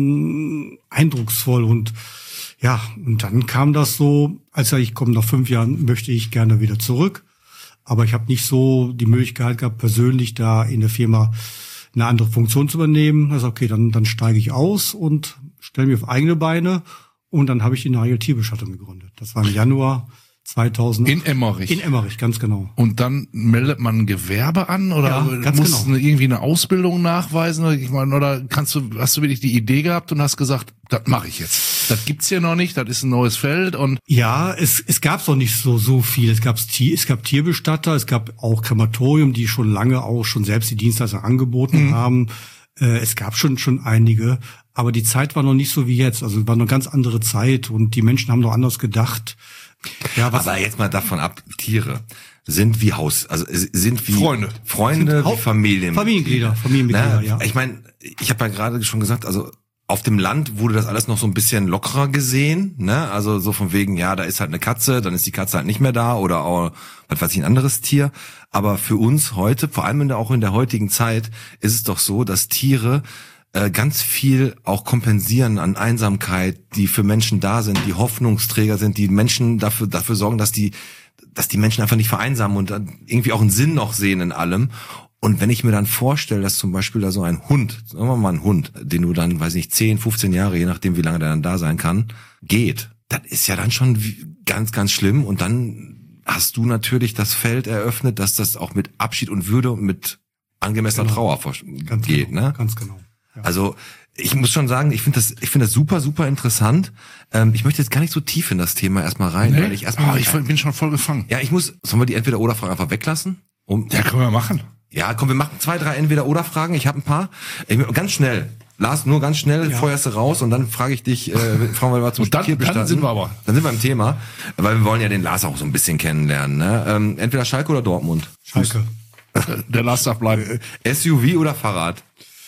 schon eindrucksvoll und ja, und dann kam das so, als ich komme, nach fünf Jahren möchte ich gerne wieder zurück, aber ich habe nicht so die Möglichkeit gehabt, persönlich da in der Firma eine andere Funktion zu übernehmen. Also okay, dann dann steige ich aus und stelle mich auf eigene Beine. Und dann habe ich die Nagel Tierbestattung gegründet. Das war im Januar zweitausend. In Emmerich. In Emmerich, ganz genau. Und dann meldet man ein Gewerbe an oder ja, ganz muss genau. irgendwie eine Ausbildung nachweisen? Ich meine, oder kannst du, hast du wirklich die Idee gehabt und hast gesagt, das mache ich jetzt. Das gibt's hier noch nicht, das ist ein neues Feld und. Ja, es, es gab's noch nicht so, so viel. Es gab Tier, es gab Tierbestatter, es gab auch Krematorium, die schon lange auch schon selbst die Dienstleistung angeboten mhm. haben. Äh, es gab schon, schon einige. Aber die Zeit war noch nicht so wie jetzt. Also es war eine ganz andere Zeit und die Menschen haben noch anders gedacht. Ja, was aber jetzt mal davon ab, Tiere sind wie Haus, also sind wie Freunde, Freunde, wie Familien. Familienmitglieder, Familienmitglieder, Na, ja. Ich meine, ich habe ja gerade schon gesagt, also auf dem Land wurde das alles noch so ein bisschen lockerer gesehen, ne? Also so von wegen, ja, da ist halt eine Katze, dann ist die Katze halt nicht mehr da oder auch, was weiß ich, ein anderes Tier. Aber für uns heute, vor allem in der, auch in der heutigen Zeit, ist es doch so, dass Tiere ganz viel auch kompensieren an Einsamkeit, die für Menschen da sind, die Hoffnungsträger sind, die Menschen dafür dafür sorgen, dass die dass die Menschen einfach nicht vereinsamen und irgendwie auch einen Sinn noch sehen in allem. Und wenn ich mir dann vorstelle, dass zum Beispiel da so ein Hund, sagen wir mal ein Hund, den du dann, weiß nicht, zehn, fünfzehn Jahre, je nachdem wie lange der dann da sein kann, geht, das ist ja dann schon ganz, ganz schlimm. Und dann hast du natürlich das Feld eröffnet, dass das auch mit Abschied und Würde und mit angemessener genau. Trauer ganz geht, genau. ne? Ganz genau. Ja. Also ich muss schon sagen, ich finde das, ich finde das super, super interessant. Ähm, ich möchte jetzt gar nicht so tief in das Thema erstmal rein, nee? weil ich erstmal, oh, ich bin schon voll gefangen. Ja, ich muss, sollen wir die Entweder-oder-Fragen einfach weglassen? Um, ja, können wir machen. Ja, komm, wir machen zwei, drei Entweder-oder-Fragen. Ich habe ein paar. Ich, ganz schnell, Lars, nur ganz schnell, ja. feuerst du raus und dann frage ich dich, äh, fragen wir mal zum Tierbestatten. Dann sind wir aber. Dann sind wir im Thema, weil wir wollen ja den Lars auch so ein bisschen kennenlernen. Ne? Ähm, entweder Schalke oder Dortmund. Schalke. Der Lars darf bleiben. S U V oder Fahrrad?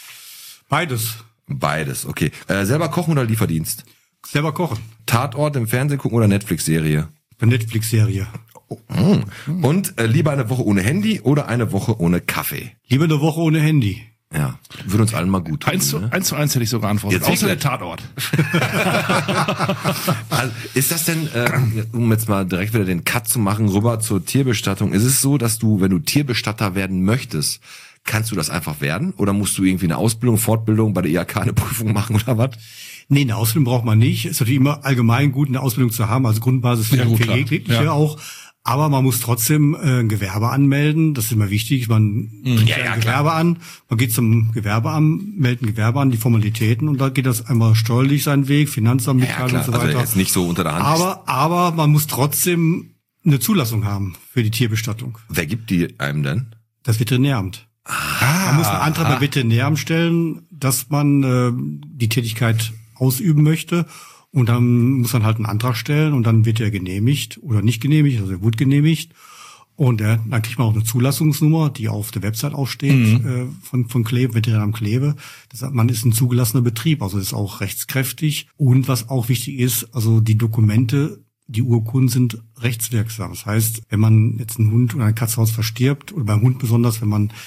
Beides. Beides, okay. Äh, selber kochen oder Lieferdienst? Selber kochen. Tatort im Fernsehen gucken oder Netflix-Serie? Eine Netflix-Serie. Oh. Und äh, lieber eine Woche ohne Handy oder eine Woche ohne Kaffee? Lieber eine Woche ohne Handy. Ja, würde uns allen mal gut tun. Eins zu, ne? eins zu eins hätte ich sogar antwortet. Jetzt außer der Tatort. Also, ist das denn, äh, um jetzt mal direkt wieder den Cut zu machen, rüber zur Tierbestattung, ist es so, dass du, wenn du Tierbestatter werden möchtest, kannst du das einfach werden? Oder musst du irgendwie eine Ausbildung, Fortbildung, bei der I H K eine Prüfung machen oder was? Nee, eine Ausbildung braucht man nicht. Es ist natürlich immer allgemein gut, eine Ausbildung zu haben, also Grundbasis für, ja, gut, für jegliche ja. auch. Aber man muss trotzdem äh, ein Gewerbe anmelden. Das ist immer wichtig. Man bringt ja, ja, ein Gewerbe klar. an. Man geht zum Gewerbeamt, meldet ein Gewerbe an, die Formalitäten. Und da geht das einmal steuerlich seinen Weg, Finanzamt, Ja, Mitteilung klar, und so weiter. also jetzt nicht so unter der Hand. aber, aber man muss trotzdem eine Zulassung haben für die Tierbestattung. Wer gibt die einem denn? Das Veterinäramt. Ah, Man muss einen Antrag beim Veterinäramt stellen, dass man äh, die Tätigkeit ausüben möchte. Und dann muss man halt einen Antrag stellen und dann wird er genehmigt oder nicht genehmigt, also er wird genehmigt. Und äh, dann kriegt man auch eine Zulassungsnummer, die auf der Website auch steht, mhm. äh, von, von Kleve, Veterinäramt Kleve. Das heißt, man ist ein zugelassener Betrieb, also ist auch rechtskräftig. Und was auch wichtig ist, also die Dokumente, die Urkunden sind rechtswirksam. Das heißt, wenn man jetzt einen Hund oder ein Katzenhaus verstirbt, oder beim Hund besonders, wenn man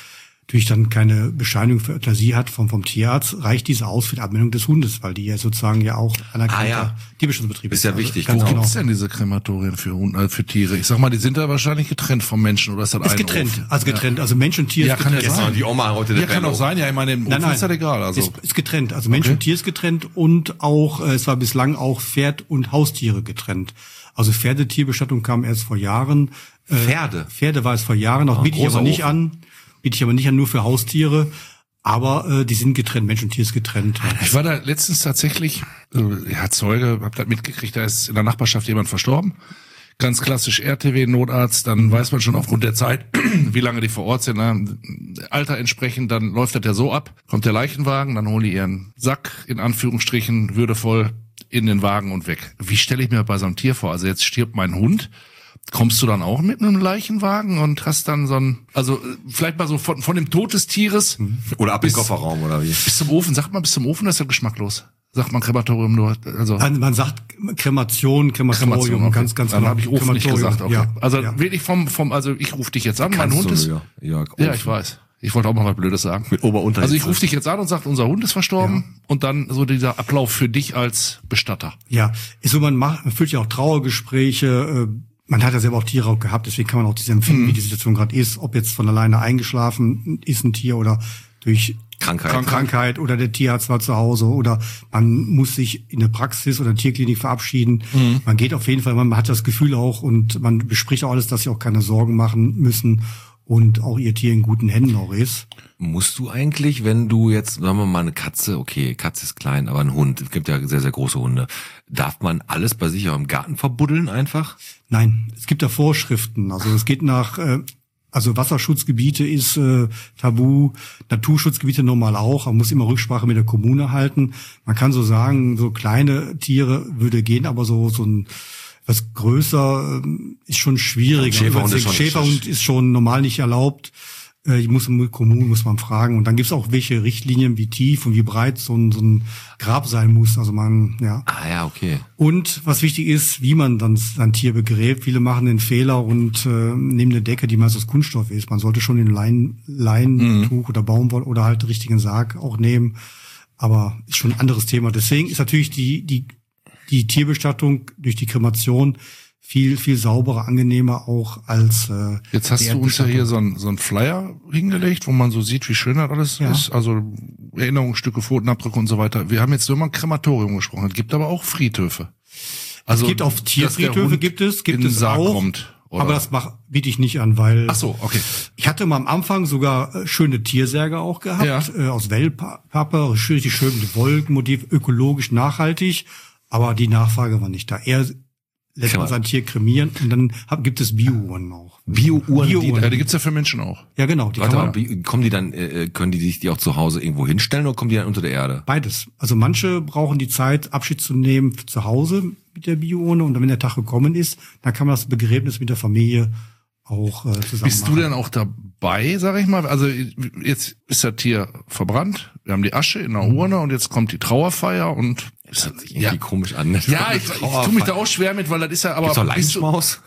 natürlich dann keine Bescheinigung für Euthanasie hat vom, vom Tierarzt, reicht diese aus für die Abmeldung des Hundes, weil die ja sozusagen ja auch anerkannter Ah, ja. Tierschutzbetrieb Ist ja wichtig, Ganz genau. Wo genau. gibt's denn diese Krematorien für Hunde, äh, für Tiere? Ich sag mal, die sind da wahrscheinlich getrennt vom Menschen, oder ist das Ist ein getrennt, Ofen? also getrennt, also Mensch und Tier Ja, ist kann ja getrennt. sein. Die Oma heute Ja, der kann auch sein, ja, ich meine, im Nein, Ofen nein, ist das egal, also. Ist, ist getrennt. Also Mensch Okay. und Tier ist getrennt und auch, äh, es war bislang auch Pferd und Haustiere getrennt. Also Pferdetierbestattung kam erst vor Jahren. Äh, Pferde? Pferde war es vor Jahren, auch Ah, biete ich großer aber nicht Ofen. an. Biete ich aber nicht an, nur für Haustiere. Aber äh, die sind getrennt, Mensch und Tier ist getrennt. Ich war da letztens tatsächlich, äh, ja, Zeuge, hab das mitgekriegt, da ist in der Nachbarschaft jemand verstorben. Ganz klassisch R T W, Notarzt, dann weiß man schon aufgrund der Zeit, wie lange die vor Ort sind. Ne? Alter entsprechend, dann läuft das ja so ab, kommt der Leichenwagen, dann holen die ihren Sack, in Anführungsstrichen, würdevoll in den Wagen und weg. Wie stelle ich mir bei so einem Tier vor? Also jetzt stirbt mein Hund. Kommst du dann auch mit einem Leichenwagen und hast dann so ein, also äh, vielleicht mal so von, von dem Tod des Tieres Oder ab im bis- Kofferraum, oder wie? bis zum Ofen. Sagt man bis zum Ofen, das ist ja geschmacklos. Sagt man Krematorium nur, also Man, man sagt Kremation, Krematorium, Kremation, okay. ganz, ganz Dann genau. habe ich Ofen nicht Krematorium, gesagt, okay. ja, Also ja. wirklich vom, vom, also ich rufe dich jetzt an, mein Kannst Hund du ist, nur, Jörg, ja, Ofen. ich weiß. Ich wollte auch mal was Blödes sagen. Mit Ober-Unterhitze. Also ich rufe dich jetzt an und sage, unser Hund ist verstorben und dann so dieser Ablauf für dich als Bestatter. Ja, ist so, man macht, man führt ja auch Trauergespräche, äh, man hat ja selber auch Tiere auch gehabt, deswegen kann man auch diese empfinden, Mhm. wie die Situation gerade ist, ob jetzt von alleine eingeschlafen ist ein Tier oder durch Krankheit. Krankheit oder der Tierarzt war zu Hause oder man muss sich in der Praxis oder Tierklinik verabschieden. Mhm. Man geht auf jeden Fall, man hat das Gefühl auch und man bespricht auch alles, dass sie auch keine Sorgen machen müssen und auch ihr Tier in guten Händen auch ist. Musst du eigentlich, wenn du jetzt, sagen wir mal, eine Katze, okay, Katze ist klein, aber ein Hund, es gibt ja sehr, sehr große Hunde, darf man alles bei sich auch im Garten verbuddeln einfach? Nein, es gibt da Vorschriften. Also es geht nach, äh, also Wasserschutzgebiete ist äh, tabu, Naturschutzgebiete normal auch. Man muss immer Rücksprache mit der Kommune halten. Man kann so sagen, so kleine Tiere würde gehen, aber so so ein was größer ähm, ist schon schwierig. Ja, Schäferhund ist schon- Schäferhund ist schon normal nicht erlaubt. Äh, Ich muss in Kommunen muss man fragen. Und dann gibt's auch welche Richtlinien, wie tief und wie breit so ein, so ein Grab sein muss. Also man, ja. Ah ja, okay. Und was wichtig ist, wie man dann sein Tier begräbt. Viele machen den Fehler und äh, nehmen eine Decke, die meist aus Kunststoff ist. Man sollte schon den Lein, Leintuch oder Baumwoll oder halt den richtigen Sarg auch nehmen. Aber ist schon ein anderes Thema. Deswegen ist natürlich die die die Tierbestattung durch die Kremation viel viel sauberer, angenehmer auch als äh, Jetzt hast die du uns ja Erdbestattung. hier so ein, so ein Flyer hingelegt, wo man so sieht, wie schön das alles Ja. ist. Also Erinnerungsstücke, Pfotenabdrücke und so weiter. Wir haben jetzt nur mal ein Krematorium gesprochen. Es gibt aber auch Friedhöfe. Also, Es gibt auch dass der Tierfriedhöfe, Hund gibt es, gibt in den es Sarg auch. kommt, oder? Aber das mach, biete ich nicht an, weil Ach so, okay. ich hatte mal am Anfang sogar äh, schöne Tiersärge auch gehabt, Ja. äh, aus Wellpappe, richtig schön mit Wolkenmotiv, ökologisch nachhaltig, aber die Nachfrage war nicht da. Er lässt Krema- man sein Tier kremieren und dann hab, gibt es Bio-Uhren auch. Bio-Uhren, Bio- die, Ja, die gibt's ja für Menschen auch. Ja, genau, die warte kann mal, man, wie- kommen die dann, äh, können die sich die auch zu Hause irgendwo hinstellen oder kommen die dann unter der Erde? beides. Also manche brauchen die Zeit, Abschied zu nehmen zu Hause mit der Bio-Urne und dann, wenn der Tag gekommen ist, dann kann man das Begräbnis mit der Familie auch äh, zusammen Bist du machen. denn auch dabei, sag ich mal? Also jetzt ist das Tier verbrannt, wir haben die Asche in der Urne und jetzt kommt die Trauerfeier und Das hört sich ja, irgendwie komisch an. Ne? ja ich, ich tue mich da auch schwer mit, weil das ist ja aber Gibt's auch bist du, Leichenschmaus?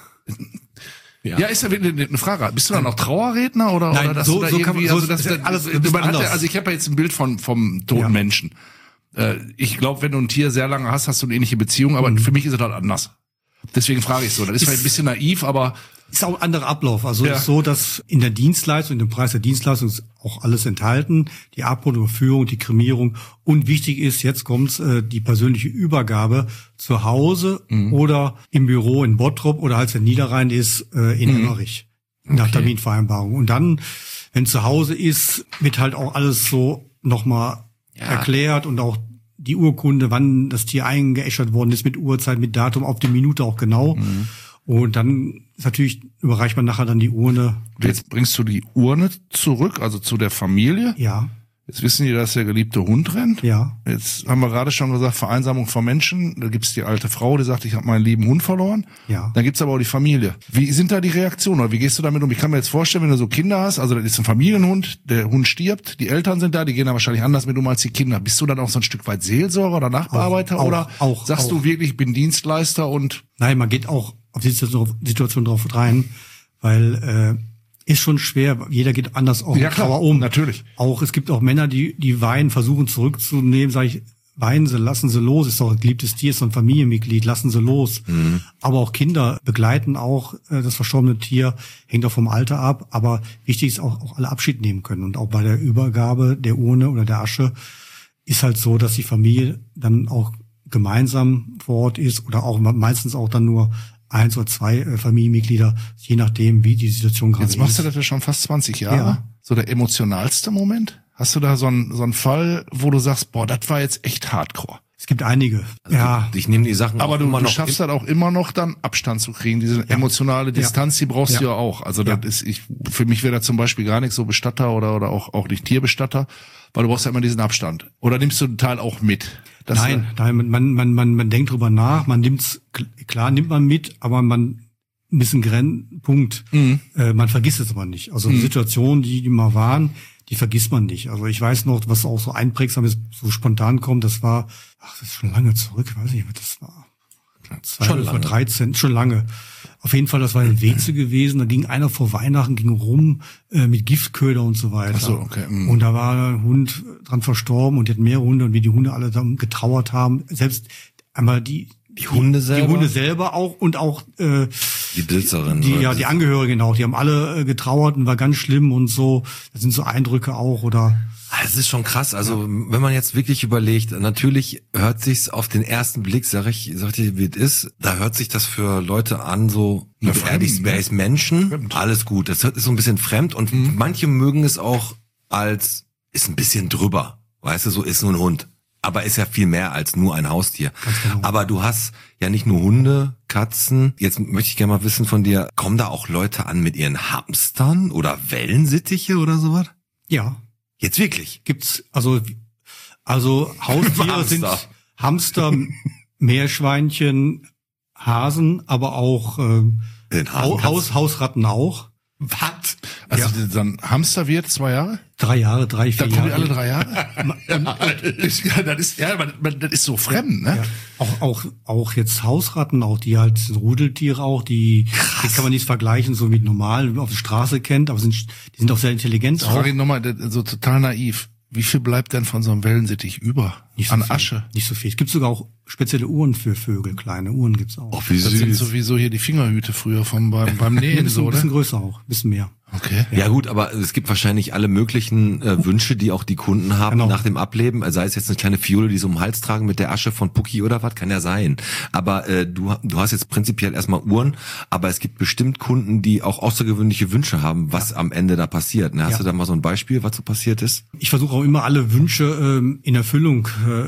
ja, ist ja wirklich eine eine Frage. Bist du dann auch Trauerredner oder, Nein, oder dass so- du da so kann irgendwie, man- so also das, ist ja das, alles ein man bisschen hat ja, anders. also ich habe ja jetzt ein Bild von vom toten Ja. Menschen. Äh, ich glaube, wenn du ein Tier sehr lange hast, hast du eine ähnliche Beziehung, aber für mich ist es halt anders. Deswegen frage ich so. Das ist vielleicht ein bisschen naiv, aber Ist auch ein anderer Ablauf. Also Ja. es ist so, dass in der Dienstleistung, in dem Preis der Dienstleistung ist auch alles enthalten. Die Abholung, Führung, die Kremierung. Und wichtig ist, jetzt kommt äh, die persönliche Übergabe zu Hause oder im Büro in Bottrop oder als der Niederrhein ist, äh, in Emmerich. Nach Okay. Terminvereinbarung. Und dann, wenn zu Hause ist, wird halt auch alles so nochmal Ja. erklärt und auch die Urkunde, wann das Tier eingeäschert worden ist, mit Uhrzeit, mit Datum, auf die Minute auch genau. Und dann ist natürlich überreicht man nachher dann die Urne. jetzt bringst du die Urne zurück, also zu der Familie. Ja, Jetzt wissen die, dass der geliebte Hund rennt. ja. Jetzt haben wir gerade schon gesagt, Vereinsamung von Menschen. Da gibt's die alte Frau, die sagt, ich habe meinen lieben Hund verloren. Ja. Dann gibt's aber auch die Familie. Wie sind da die Reaktionen? Oder wie gehst du damit um? Ich kann mir jetzt vorstellen, wenn du so Kinder hast, also das ist ein Familienhund, der Hund stirbt, die Eltern sind da, die gehen da wahrscheinlich anders mit um als die Kinder. Bist du dann auch so ein Stück weit Seelsorger oder Nachbearbeiter? Auch, auch, oder auch, sagst auch. du wirklich, ich bin Dienstleister und Nein, man geht auch auf die Situation, Situation drauf rein, weil äh, ist schon schwer. Jeder geht anders auch Ja, mit klar, Trauer um. natürlich. Auch es gibt auch Männer, die die weinen, versuchen zurückzunehmen, sage ich, weinen Sie, lassen Sie los, ist doch ein geliebtes Tier, ist doch ein Familienmitglied, lassen Sie los. Mhm. Aber auch Kinder begleiten auch äh, das verstorbene Tier, hängt auch vom Alter ab. Aber wichtig ist auch, auch alle Abschied nehmen können. Und auch bei der Übergabe der Urne oder der Asche ist halt so, dass die Familie dann auch gemeinsam vor Ort ist oder auch meistens auch dann nur eins oder zwei äh, Familienmitglieder, je nachdem, wie die Situation gerade ist. Jetzt machst du das ja schon fast zwanzig Jahre. Ja. So der emotionalste Moment? Hast du da so einen, so einen Fall, wo du sagst, boah, das war jetzt echt hardcore? Es gibt einige. Also ja. Ich nehme die Sachen Aber auch du, immer du noch schaffst halt auch immer noch dann Abstand zu kriegen. Diese emotionale Distanz, die brauchst Ja. du ja auch. Also Ja. das ist, ich, für mich wäre das zum Beispiel gar nicht so Bestatter oder, oder auch, auch nicht Tierbestatter, weil du brauchst ja immer diesen Abstand. Oder nimmst du den Teil auch mit? Das Nein, nein, man, man, man, man denkt drüber nach, man nimmt's, klar nimmt man mit, aber man, ein bisschen Grenzpunkt, Mhm. äh, man vergisst es aber nicht. Also Mhm. die Situationen, die, die mal waren, die vergisst man nicht. Also ich weiß noch, was auch so einprägsam ist, so spontan kommt, das war, ach, das ist schon lange zurück, ich weiß nicht, was das war. Schon lange. dreizehn, schon lange. Auf jeden Fall, das war in Weze gewesen, da ging einer vor Weihnachten, ging rum äh, mit Giftköder und so weiter. Ach so, okay. Mhm. Und da war ein Hund dran verstorben und die hatten mehrere Hunde und wie die Hunde alle dann getrauert haben, selbst einmal die Die Hunde selber? Die Hunde selber auch und auch äh, Die Besitzerin. die, oder? ja, die Angehörigen auch, die haben alle äh, getrauert und war ganz schlimm und so. Das sind so Eindrücke auch oder. Das ist schon krass. Also, wenn man jetzt wirklich überlegt, natürlich hört sich's auf den ersten Blick, sag ich, sag ich, wie es ist, da hört sich das für Leute an, so, du Ja, fremd, beerdigst ne? beerdigst Menschen, Fremd. alles gut. Das ist so ein bisschen fremd und Mhm. manche mögen es auch als, ist ein bisschen drüber. Weißt du, so ist nur ein Hund. Aber ist ja viel mehr als nur ein Haustier. genau. Aber du hast ja nicht nur Hunde, Katzen. Jetzt möchte ich gerne mal wissen von dir, kommen da auch Leute an mit ihren Hamstern oder Wellensittiche oder sowas? Ja, Jetzt wirklich? gibt's also also Haustiere Hamster. sind Hamster, Meerschweinchen, Hasen, aber auch äh, Den Haus, Haus, Hausratten auch. Was? Also Ja. dann Hamster wird zwei Jahre? Drei Jahre, drei, vier Dann kommen die Jahre. alle drei Jahre? das ist, ja, das ist, ja, man, man, das ist so fremd, ne? Ja. Auch, auch, auch jetzt Hausratten, auch die halt sind Rudeltiere auch, die, die kann man nicht vergleichen, so wie normal auf der Straße kennt, aber sind, die sind auch sehr intelligent Ich auch. frage ihn nochmal, so total naiv. Wie viel bleibt denn von so einem Wellensittich über? Nicht so An viel. Asche? Nicht so viel. Es gibt sogar auch spezielle Uhren für Vögel, kleine Uhren gibt's auch. Oh, wie Das sind süß. sowieso hier die Fingerhüte früher vom, beim, beim Ein Nähen, bisschen, so, ein oder? bisschen größer auch, ein bisschen mehr. Okay. Ja gut, aber es gibt wahrscheinlich alle möglichen äh, Wünsche, die auch die Kunden haben Genau. nach dem Ableben. Sei es jetzt eine kleine Fiole, die so um den Hals tragen mit der Asche von Pucki oder was, kann ja sein. Aber äh, du, du hast jetzt prinzipiell erstmal Uhren, aber es gibt bestimmt Kunden, die auch außergewöhnliche Wünsche haben, was am Ende da passiert. Ne? Hast Ja. du da mal so ein Beispiel, was so passiert ist? Ich versuche auch immer alle Wünsche ähm, in Erfüllung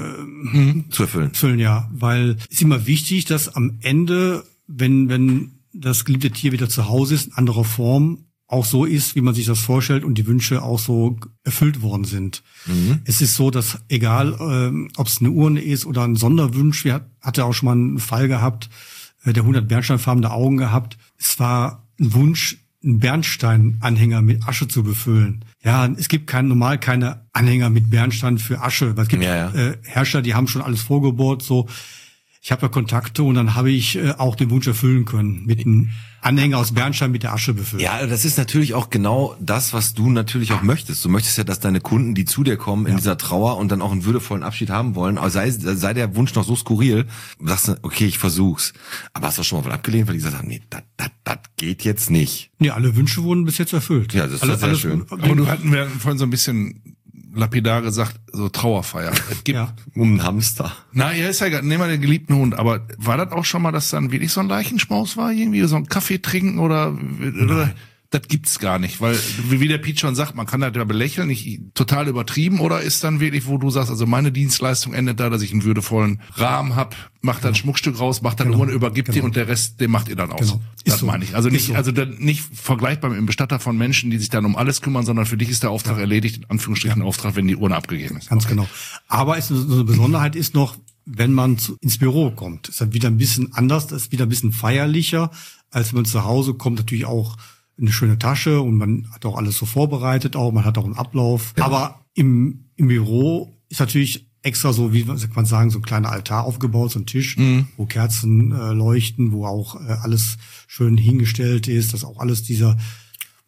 äh, Zu erfüllen. erfüllen, ja, weil es ist immer wichtig, dass am Ende, wenn wenn das geliebte Tier wieder zu Hause ist, in anderer Form, auch so ist, wie man sich das vorstellt und die Wünsche auch so erfüllt worden sind. Mhm. Es ist so, dass egal, ähm, ob es eine Urne ist oder ein Sonderwunsch, wir hat, hatte auch schon mal einen Fall gehabt, äh, der Hund hat bernsteinfarbene Augen gehabt. Es war ein Wunsch, einen Bernsteinanhänger mit Asche zu befüllen. Ja, es gibt kein, normal keine Anhänger mit Bernstein für Asche. Es gibt Ja, ja. Äh, Hersteller, die haben schon alles vorgebohrt, so. Ich habe da Kontakte und dann habe ich äh, auch den Wunsch erfüllen können mit einem Anhänger aus Bernstein mit der Asche befüllt. Ja, das ist natürlich auch genau das, was du natürlich auch möchtest. Du möchtest ja, dass deine Kunden, die zu dir kommen in dieser Trauer und dann auch einen würdevollen Abschied haben wollen, aber sei, sei der Wunsch noch so skurril, sagst du, okay, ich versuch's. Aber hast du schon mal wohl abgelehnt, weil die gesagt haben, nee, das, das, das geht jetzt nicht. Nee, alle Wünsche wurden bis jetzt erfüllt. Ja, das ist alle, sehr schön. Aber du hatten wir vorhin so ein bisschen lapidar gesagt, so Trauerfeier. Es gibt, Ja. Um einen Hamster. na, ja, ist ja egal, nehmen wir den geliebten Hund, aber war das auch schon mal, dass dann wirklich so ein Leichenschmaus war, irgendwie so ein Kaffee trinken oder, oder das gibt's gar nicht, weil, wie wie der Piet schon sagt, man kann das ja belächeln, nicht total übertrieben, oder ist dann wirklich, wo du sagst, also meine Dienstleistung endet da, dass ich einen würdevollen Rahmen hab, macht dann ein Schmuckstück raus, macht dann eine Genau. Urne, übergibt Genau. die und der Rest, den macht ihr dann aus. Genau. Ist Das so. meine ich. Also Ist nicht, so. also dann nicht vergleichbar mit dem Bestatter von Menschen, die sich dann um alles kümmern, sondern für dich ist der Auftrag erledigt, in Anführungsstrichen Auftrag, wenn die Urne abgegeben ist. Ganz genau. Aber es, so eine Besonderheit ist noch, wenn man zu, ins Büro kommt. Ist dann wieder ein bisschen anders, das ist wieder ein bisschen feierlicher, als wenn man zu Hause kommt. Natürlich auch eine schöne Tasche und man hat auch alles so vorbereitet, auch man hat auch einen Ablauf. Ja. Aber im, im Büro ist natürlich extra so, wie man kann sagen, so ein kleiner Altar aufgebaut, so ein Tisch, Mhm. wo Kerzen äh, leuchten, wo auch äh, alles schön hingestellt ist, dass auch alles dieser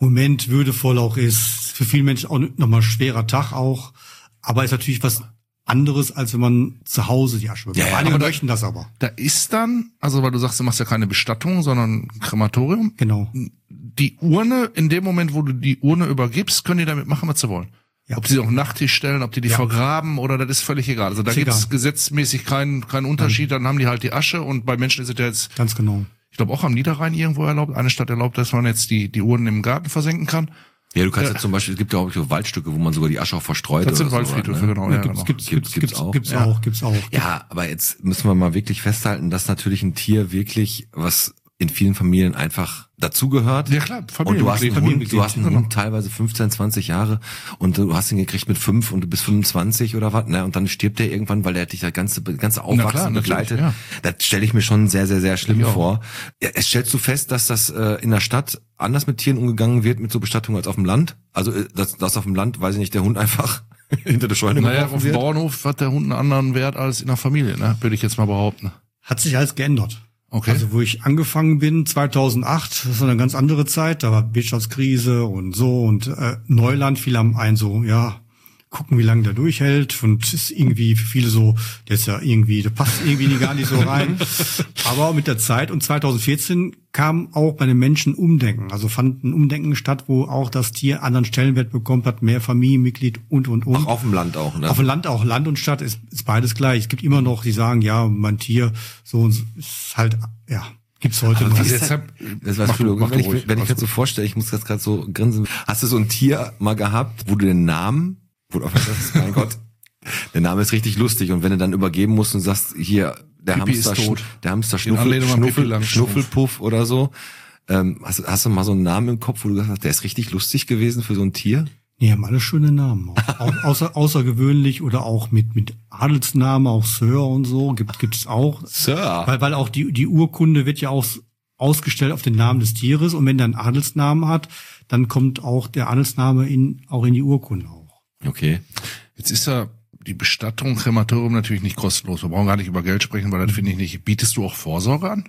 Moment würdevoll auch ist. Für viele Menschen auch nochmal schwerer Tag auch. Aber ist natürlich was anderes, als wenn man zu Hause die Asche bekommt. Ja, ja, Einige aber da- möchten das aber. Da ist dann, also weil du sagst, du machst ja keine Bestattung, sondern ein Krematorium. Genau. Die Urne, in dem Moment, wo du die Urne übergibst, können die damit machen, was sie wollen. Ja. Ob sie auf den Nachttisch stellen, ob die die Ja. vergraben oder das ist völlig egal. Also da Ist gibt's egal. gesetzmäßig keinen keinen Unterschied. Dann haben die halt die Asche und bei Menschen ist es ja jetzt, Ganz genau. ich glaube auch am Niederrhein irgendwo erlaubt, eine Stadt erlaubt, dass man jetzt die die Urnen im Garten versenken kann. Ja, du kannst ja, Ja. zum Beispiel, es gibt ja auch so Waldstücke, wo man sogar die Asche auch verstreut. Das sind oder so, Waldfriedhöfe, ne? genau. Ja, Ja, gibt's, genau. gibt's, Gibt's- gibt's, gibt's gibt's, auch. gibt's Ja. auch, gibt's auch. Ja, aber jetzt müssen wir mal wirklich festhalten, dass natürlich ein Tier wirklich, was in vielen Familien einfach dazugehört. Ja, klar, Und du hast Familienmitglied, einen Hund, Familienmitglied, du hast einen genau. Hund teilweise fünfzehn, zwanzig Jahre und du hast ihn gekriegt mit fünf und du bist fünfundzwanzig oder was, ne? Und dann stirbt der irgendwann, weil der dich das ganze, ganze Na Aufwachsen klar, natürlich, begleitet. ja. Das stelle ich mir schon sehr, sehr, sehr schlimm Ich auch. vor. Ja, es stellst du fest, dass das äh, in der Stadt anders mit Tieren umgegangen wird, mit so Bestattung als auf dem Land? Also, äh, dass, dass auf dem Land, weiß ich nicht, der Hund einfach hinter der Scheune Naja, geworfen auf dem wird? Bauernhof hat der Hund einen anderen Wert als in der Familie, ne? Würde ich jetzt mal behaupten. Hat sich alles geändert. Okay. Also wo ich angefangen bin, zweitausendacht, das war eine ganz andere Zeit, da war Wirtschaftskrise und so und äh, Neuland, viele haben einen so, ja, gucken, wie lange der durchhält und ist irgendwie für viele so, der ist ja irgendwie, der passt irgendwie gar nicht so rein. Aber mit der Zeit und zweitausendvierzehn kam auch bei den Menschen Umdenken, also fand ein Umdenken statt, wo auch das Tier anderen Stellenwert bekommen hat, mehr Familienmitglied und, und, und. Auch auf dem Land auch, ne? Auf dem Land auch, Land und Stadt ist, ist beides gleich. Es gibt immer noch, die sagen, ja, mein Tier, so und so, ist halt, ja, gibt's heute noch. wie ist jetzt das- hab- Das war mach für, du- mach wenn du ich, ruhig, wenn ich alles mir so vorstelle, ich muss das gerade so grinsen. Hast du so ein Tier mal gehabt, wo du den Namen, wo du auf sagst, mein Gott, der Name ist richtig lustig und wenn du dann übergeben musst und sagst, hier, der Pippi Hamster, ist tot. Sch- der Hamster In Schnuffel, Anlehnung an Pippi Schnuffel, Langstrumpf. Schnuffelpuff oder so, ähm, hast, hast du mal so einen Namen im Kopf, wo du gesagt hast, der ist richtig lustig gewesen für so ein Tier? Die haben alle schöne Namen. Auch, auch außer, außergewöhnlich oder auch mit, mit Adelsnamen, auch Sir und so, gibt, gibt's auch. Sir. Weil, weil auch die, die Urkunde wird ja auch ausgestellt auf den Namen des Tieres und wenn der einen Adelsnamen hat, dann kommt auch der Adelsname in, auch in die Urkunde auch. Okay. Jetzt ist ja die Bestattung, Krematorium natürlich nicht kostenlos. Wir brauchen gar nicht über Geld sprechen, weil das finde ich nicht. Bietest du auch Vorsorge an?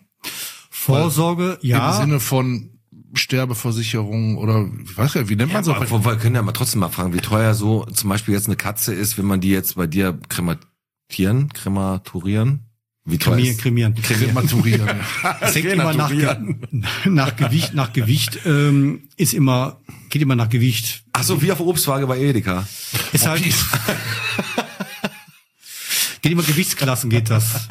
Vorsorge, ja. Im Sinne von Sterbeversicherung oder, ich weiß ja, wie nennt man so? Aber wir können ja mal trotzdem mal fragen, wie teuer so zum Beispiel jetzt eine Katze ist, wenn man die jetzt bei dir krematieren, krematorieren? Wie teuer Kremieren, ist? kremieren. Krematurieren. Es hängt immer nach, Ge- nach Gewicht, nach Gewicht, ähm, ist immer, geht immer nach Gewicht. Ach so, wie auf der Obstwaage bei Edeka. Ist halt, geht immer Gewichtsklassen, geht das.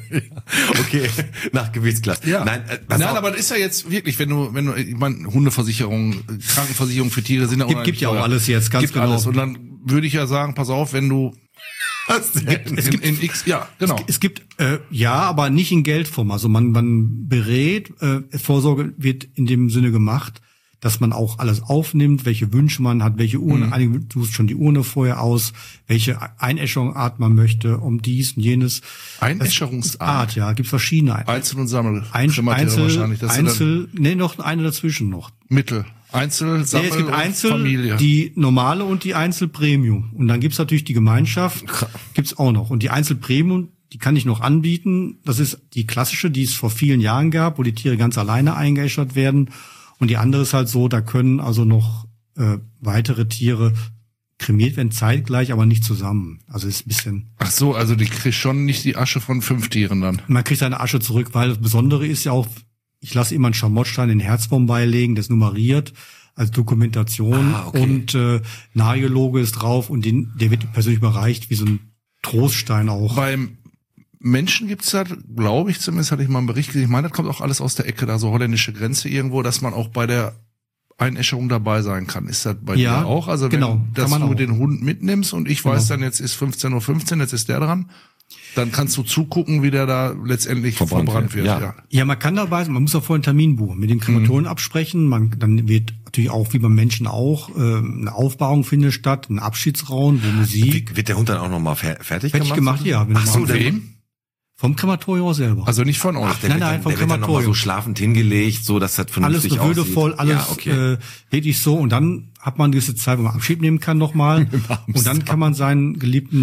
Okay, nach Gewichtsklasse. Ja. Nein, äh, pass Nein, auf. aber das ist ja jetzt wirklich, wenn du, wenn du, ich meine, Hundeversicherung, Krankenversicherung für Tiere sind ja Gibt- unheimlich gibt ja auch teuer. alles jetzt, ganz gibt genau. alles. Und dann würde ich ja sagen, pass auf, wenn du Was denn? in, in X, ja, genau. Es gibt, äh, ja, aber nicht in Geldform. Also man, man berät, äh, Vorsorge wird in dem Sinne gemacht, dass man auch alles aufnimmt, welche Wünsche man hat, welche Urne, Mhm. einige suchst schon die Urne vorher aus, welche Einäscherungsart man möchte, um dies und jenes. Einäscherungsart? Art, ja, gibt verschiedene. Einzel- und Sammel. Ein, Krematorium Einzel, wahrscheinlich. Das sind Einzel, nee, noch eine dazwischen noch. dann Mittel. Einzel, Nee, Sammel es gibt und Einzel, Familie. die normale und die Einzel-Premium. Und dann gibt's natürlich die Gemeinschaft, gibt's auch noch. Und die Einzel-Premium, die kann ich noch anbieten. Das ist die klassische, die es vor vielen Jahren gab, wo die Tiere ganz alleine eingeäschert werden. Und die andere ist halt so, da können also noch äh, weitere Tiere kremiert werden, zeitgleich, aber nicht zusammen. Also ist ein bisschen, Ach so, also die kriegt schon nicht die Asche von fünf Tieren dann. man kriegt seine Asche zurück, weil das Besondere ist ja auch, ich lasse immer einen Schamottstein in den Herzbaum beilegen, das nummeriert als Dokumentation Ah, okay. und äh, Naheloge ist drauf und den, der wird persönlich überreicht, wie so ein Troststein auch. Beim Menschen gibt's da, glaube ich zumindest, hatte ich mal einen Bericht gesehen, ich meine, das kommt auch alles aus der Ecke, da so holländische Grenze irgendwo, dass man auch bei der Einäscherung dabei sein kann. Ist das bei Ja, dir auch? Also wenn, genau, dass kann man du auch. den Hund mitnimmst und ich Genau. weiß dann, jetzt ist fünfzehn Uhr fünfzehn, jetzt ist der dran, dann kannst du zugucken, wie der da letztendlich Verbrannt verbrannt, wird, wird. ja. Ja. Ja, man kann dabei sein, man muss auch vorher einen Termin buchen, mit dem Krematorium absprechen, man, dann wird natürlich auch, wie beim Menschen auch, äh, eine Aufbahrung findet statt, ein Abschiedsraum, wo Musik, Wie, wird der Hund dann auch nochmal fer fertig fertig gemacht, ja. wenn Ach du so, mal- der Wem? vom Krematorium auch selber. Also nicht von euch. Ach, der Nein, wird nein, dann, vom der wird dann nochmal so Krematorium. schlafend hingelegt, so dass das alles vernünftig so würdevoll, aussieht. alles Ja, okay. äh, wirklich so. Und dann hat man eine gewisse Zeit, wo man Abschied nehmen kann nochmal. Und dann kann man seinen Geliebten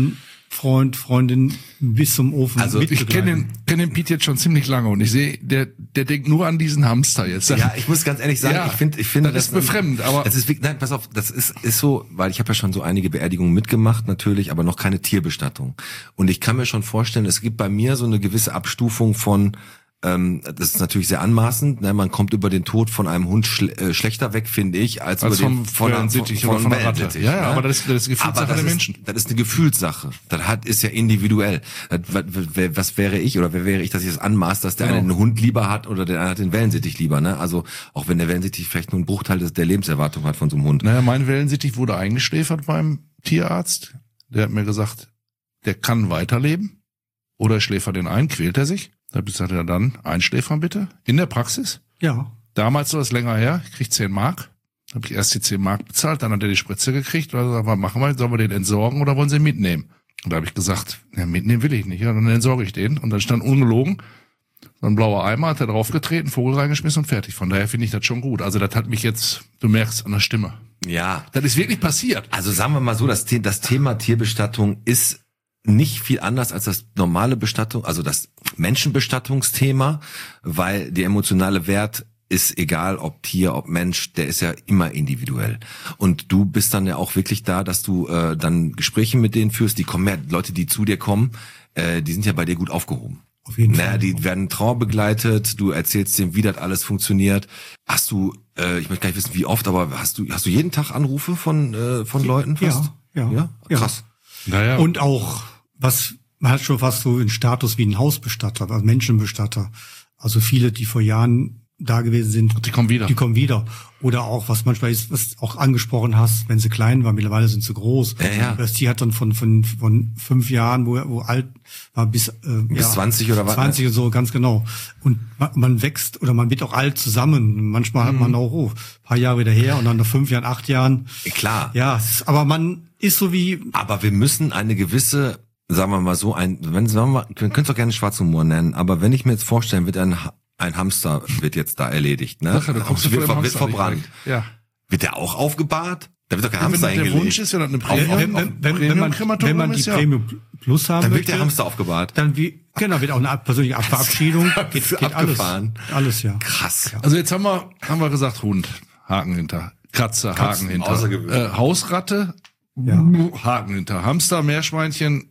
Freund, Freundin bis zum Ofen Also ich kenne den, kenn den Piet jetzt schon ziemlich lange und ich sehe, der der denkt nur an diesen Hamster jetzt. Ja, ich muss ganz ehrlich sagen, Ja, ich finde, ich finde, das ist befremdend, aber das ist wirklich, nein, pass auf, das ist ist so, weil ich habe ja schon so einige Beerdigungen mitgemacht, natürlich, aber noch keine Tierbestattung. Und ich kann mir schon vorstellen, es gibt bei mir so eine gewisse Abstufung von Ähm, das ist natürlich sehr anmaßend. Ne? Man kommt über den Tod von einem Hund schl äh, schlechter weg, finde ich, als, als über vom den von einem Wellensittich von, oder von von einer Ratte. Wellensittich, Ja, ja, ne? aber das ist, das ist eine Gefühlssache Aber das der ist, Menschen. Das ist eine Gefühlssache. Das hat ist ja individuell. Das, was, was wäre ich oder wer wäre ich, dass ich das anmaß, dass der Genau. eine den Hund lieber hat oder der eine hat den Wellensittich lieber. Ne? Also auch wenn der Wellensittich vielleicht nur einen Bruchteil des, der Lebenserwartung hat von so einem Hund. Naja, mein Wellensittich wurde eingeschläfert beim Tierarzt. Der hat mir gesagt, der kann weiterleben. Oder schläfert den ein, quält er sich. Da habe ich gesagt, ja dann, einschläfern bitte. In der Praxis. Ja. Damals war es länger her, ich krieg zehn Mark. Habe ich erst die zehn Mark bezahlt, dann hat er die Spritze gekriegt. Und dann gesagt, was machen wir, sollen wir den entsorgen oder wollen Sie ihn mitnehmen? Und da habe ich gesagt, ja, mitnehmen will ich nicht. Ja, dann entsorge ich den. Und dann stand ungelogen, so ein blauer Eimer, hat er draufgetreten, Vogel reingeschmissen und fertig. Von daher finde ich das schon gut. Also das hat mich jetzt, du merkst an der Stimme. Ja. Das ist wirklich passiert. Also sagen wir mal so, das, The- das Thema Tierbestattung ist nicht viel anders als das normale Bestattung, also das Menschenbestattungsthema, weil der emotionale Wert ist egal, ob Tier, ob Mensch, der ist ja immer individuell. Und du bist dann ja auch wirklich da, dass du äh, dann Gespräche mit denen führst. Die kommen ja, Leute, die zu dir kommen, äh, die sind ja bei dir gut aufgehoben. Auf jeden Naja, Fall. die werden trauerbegleitet, du erzählst denen, wie das alles funktioniert. Hast du, äh, ich möchte gar nicht wissen, wie oft, aber hast du, hast du jeden Tag Anrufe von äh, von Leuten fast? Ja, ja, ja, ja. krass. Naja. Und auch, was, man hat schon fast so einen Status wie ein Hausbestatter, also Menschenbestatter. Also viele, die vor Jahren da gewesen sind. Die kommen wieder. Die kommen wieder. Oder auch, was manchmal ist, was du auch angesprochen hast, wenn sie klein waren, mittlerweile sind sie groß. Ja, ja. Das Tier hat dann von, von, von fünf Jahren, wo, wo alt war, bis, äh, Bis ja, zwanzig oder was? zwanzig und so, ganz genau. Und man, man wächst oder man wird auch alt zusammen. Manchmal hat man auch, oh, paar Jahre wieder her und dann nach fünf Jahren, acht Jahren. Klar. Ja, es ist, aber man ist so wie, Aber wir müssen eine gewisse, sagen wir mal so, ein, wenn sagen wir mal, wir können es auch gerne Schwarzhumor nennen, aber wenn ich mir jetzt vorstellen, wird ein, ein Hamster wird jetzt da erledigt, ne? Ach ja, da kommst du wird, vor dem wird Hamster nicht verbrannt. weg. Ja. Wird der auch aufgebahrt? Da wird doch kein Ja, Hamster wenn der hingelegt. Wunsch ist, wenn das eine wenn, Premium, wenn, wenn, wenn, wenn man, wenn man die ist, ja. Premium Plus haben Dann wird möchte, der Hamster aufgebahrt. dann wie, genau, wird auch eine persönliche Verabschiedung, geht, geht alles. abgefahren. Alles, ja. Krass. Also jetzt haben wir, haben wir gesagt, Hund, Haken hinter. Katze, Haken Katzen, hinter. außergewöhnlich. Äh, Hausratte, Ja. Haken hinter. Hamster, Meerschweinchen,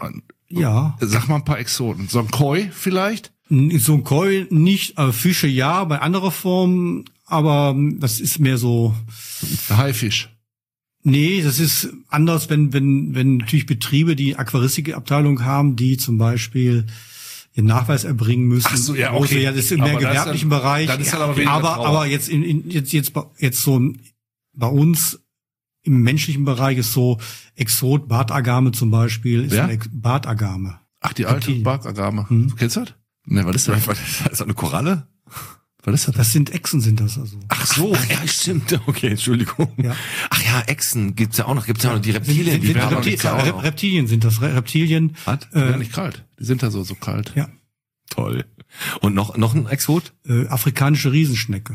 Ja. sag mal ein paar Exoten. So ein Koi vielleicht? So ein Koi nicht, aber Fische ja, bei anderer Form, aber das ist mehr so, Der Haifisch. nee, das ist anders, wenn, wenn, wenn natürlich Betriebe, die Aquaristikabteilung haben, die zum Beispiel den Nachweis erbringen müssen. Ach so, ja, Große- okay. Ja, das ist im Aber mehr das ist gewerblichen dann- Bereich. dann ist dann aber Ja, weniger aber, Trauer. aber jetzt in, in, jetzt, jetzt, jetzt so bei uns im menschlichen Bereich ist so Exot, Bartagame zum Beispiel, ist Wer? ein Ex- Bartagame. Ach, die alte Reptilien. Bartagame. Hm. Du kennst das? Ne, was ist das? Ist das eine Koralle? Was ist das? Das sind Echsen, sind das also. Ach so, ach, ja, stimmt. Okay, Entschuldigung. Ja. Ach ja, Echsen gibt's ja auch noch. Gibt's ja auch noch die Reptilien. Sind, die sind, werden Reptil, gibt's ja auch Rep- noch. Reptilien sind das. Re- Reptilien. Was? Ja, Äh, nicht kalt. Die sind da so, so kalt. ja. Toll. Und noch, noch ein Exot? Äh, afrikanische Riesenschnecke.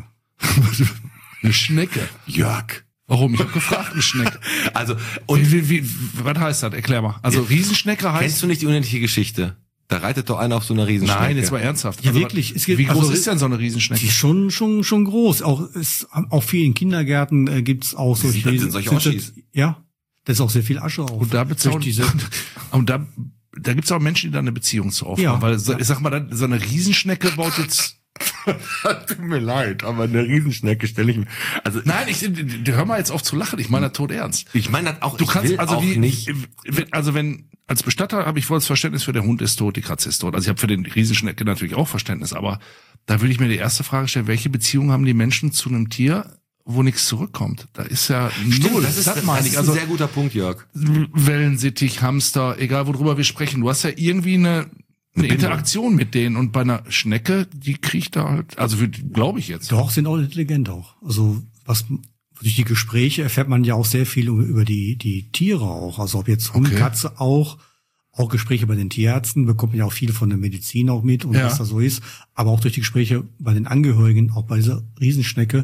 Eine Schnecke. Jörg. Warum? Ich habe gefragt, eine Schnecke. Also, Und und wie, wie, wie, was heißt das? Erklär mal. Also Riesenschnecke heißt... kennst du nicht die unendliche Geschichte? Da reitet doch einer auf so einer Riesenschnecke. Nein, jetzt mal ernsthaft. Ja, Also, wirklich. Es gibt- wie groß also- ist denn so eine Die Riesenschnecke? ist schon, schon, schon groß. Auch, ist, auch viel in Kindergärten äh, gibt's auch solche. sind- das sind solche sind- Oschis. Ja. Da ist auch sehr viel Asche auf. Und da bezahlen Durch diese, und da, da gibt's auch Menschen, die da eine Beziehung zu aufbauen. Ja. Weil, so, ich sag mal, da- so eine Riesenschnecke baut jetzt... Tut mir leid, aber eine Riesenschnecke stelle ich mir. Also Nein, ich, hör mal jetzt auf zu lachen. Ich meine das tot ernst. ich meine das auch. Du ich kannst will also auch wie, nicht. wenn- also wenn, als Bestatter habe ich volles Verständnis für der Hund ist tot, die Katze ist tot. Also ich habe für den Riesenschnecke natürlich auch Verständnis, aber da würde ich mir die erste Frage stellen, welche Beziehung haben die Menschen zu einem Tier, wo nichts zurückkommt? Da ist ja null. das ist, das meine ist ich. ein Also sehr guter Punkt, Jörg. Wellensittich, Hamster, egal worüber wir sprechen, du hast ja irgendwie eine, eine Bindung. Interaktion mit denen und bei einer Schnecke, die kriegt da halt, also glaube ich jetzt. doch, sind auch intelligent auch. Also, was, durch die Gespräche erfährt man ja auch sehr viel über- über die, die Tiere auch. Also, ob jetzt Hund, Okay. Katze auch. Auch Gespräche bei den Tierärzten bekommt man ja auch viel von der Medizin auch mit und Ja. was da so ist. Aber auch durch die Gespräche bei den Angehörigen, auch bei dieser Riesenschnecke,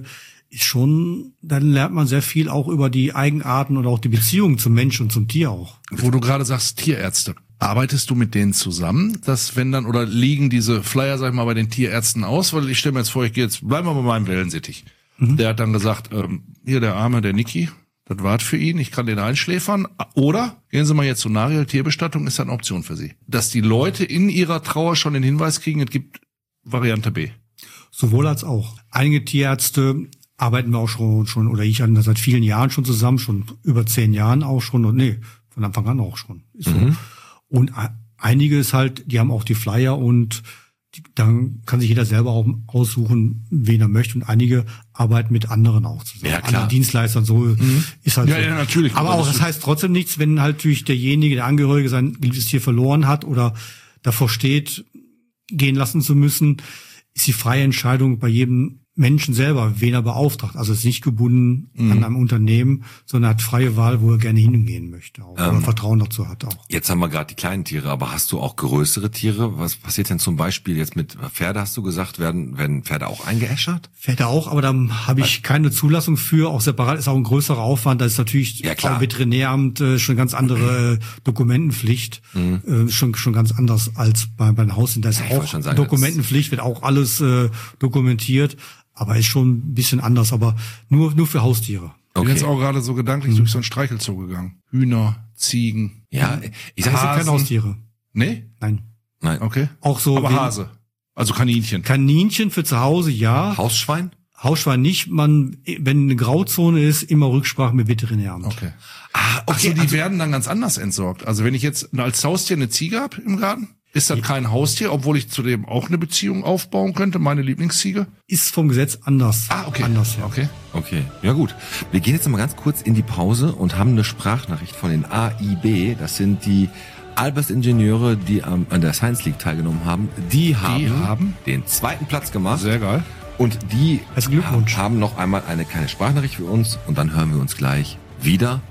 ist schon, dann lernt man sehr viel auch über die Eigenarten und auch die Beziehung zum Mensch und zum Tier auch. Wo du gerade sagst, Tierärzte. Arbeitest du mit denen zusammen, dass wenn dann, oder liegen diese Flyer, sag ich mal, bei den Tierärzten aus? Weil ich stelle mir jetzt vor, ich gehe jetzt, bleiben wir bei meinem Wellensittich. Mhm. Der hat dann gesagt, ähm, hier der Arme, der Niki, das war's für ihn, ich kann den einschläfern. Oder gehen Sie mal jetzt zu Nariel, Tierbestattung ist eine Option für Sie. Dass die Leute in ihrer Trauer schon den Hinweis kriegen, es gibt Variante B. Sowohl als auch. Einige Tierärzte arbeiten wir auch schon, schon oder ich an seit vielen Jahren schon zusammen, schon über zehn Jahren auch schon, und nee, von Anfang an auch schon. Ist so. Mhm. Und einige ist halt, die haben auch die Flyer und die, dann kann sich jeder selber auch aussuchen, wen er möchte. Und einige arbeiten mit anderen auch zusammen. Ja, klar. Anderen Dienstleistern, so mhm. ist halt ja, so. Ja, natürlich. Aber auch, das heißt trotzdem nichts, wenn halt natürlich derjenige, der Angehörige sein geliebtes Tier verloren hat oder davor steht, gehen lassen zu müssen, ist die freie Entscheidung bei jedem Menschen selber, wen er beauftragt. Also es ist nicht gebunden mhm. an einem Unternehmen, sondern hat freie Wahl, wo er gerne hingehen möchte auch, ähm, oder Vertrauen dazu hat auch. Jetzt haben wir gerade die kleinen Tiere, aber hast du auch größere Tiere? Was passiert denn zum Beispiel jetzt mit Pferde, hast du gesagt, werden werden Pferde auch eingeäschert? Pferde auch, aber da habe ich keine Zulassung für. Auch separat ist auch ein größerer Aufwand. Da ist natürlich ja, auch Veterinäramt äh, schon ganz andere äh, Dokumentenpflicht. Mhm. Äh, schon schon ganz anders als bei, bei den Haustieren. Da ist ja, auch sagen, Dokumentenpflicht, wird auch alles äh, dokumentiert. Aber ist schon ein bisschen anders, aber nur nur für Haustiere. Ich bin jetzt auch gerade so gedanklich mhm. durch so einen Streichelzoo gegangen. Hühner, Ziegen. Ja, ich sag, das sind keine Haustiere. Nee? Nein. Nein. Okay. Auch so. Aber Hase. Also Kaninchen. Kaninchen für zu Hause, ja. Hausschwein? Hausschwein nicht. Man, wenn eine Grauzone ist, immer Rücksprache mit Veterinäramt. Okay. Ah, okay. Ach so, die also, werden dann ganz anders entsorgt. Also wenn ich jetzt als Haustier eine Ziege hab im Garten? Ist das kein Haustier, obwohl ich zu dem auch eine Beziehung aufbauen könnte, meine Lieblingsziege? Ist vom Gesetz anders. Ah, okay. Anders, ja. Okay. Okay. Ja gut. Wir gehen jetzt noch mal ganz kurz in die Pause und haben eine Sprachnachricht von den A I B. Das sind die Albers-Ingenieure, die am, an der Science League teilgenommen haben. Die haben, die haben den zweiten Platz gemacht. Sehr geil. Und die also Glückwunsch. haben noch einmal eine kleine Sprachnachricht für uns und dann hören wir uns gleich wieder.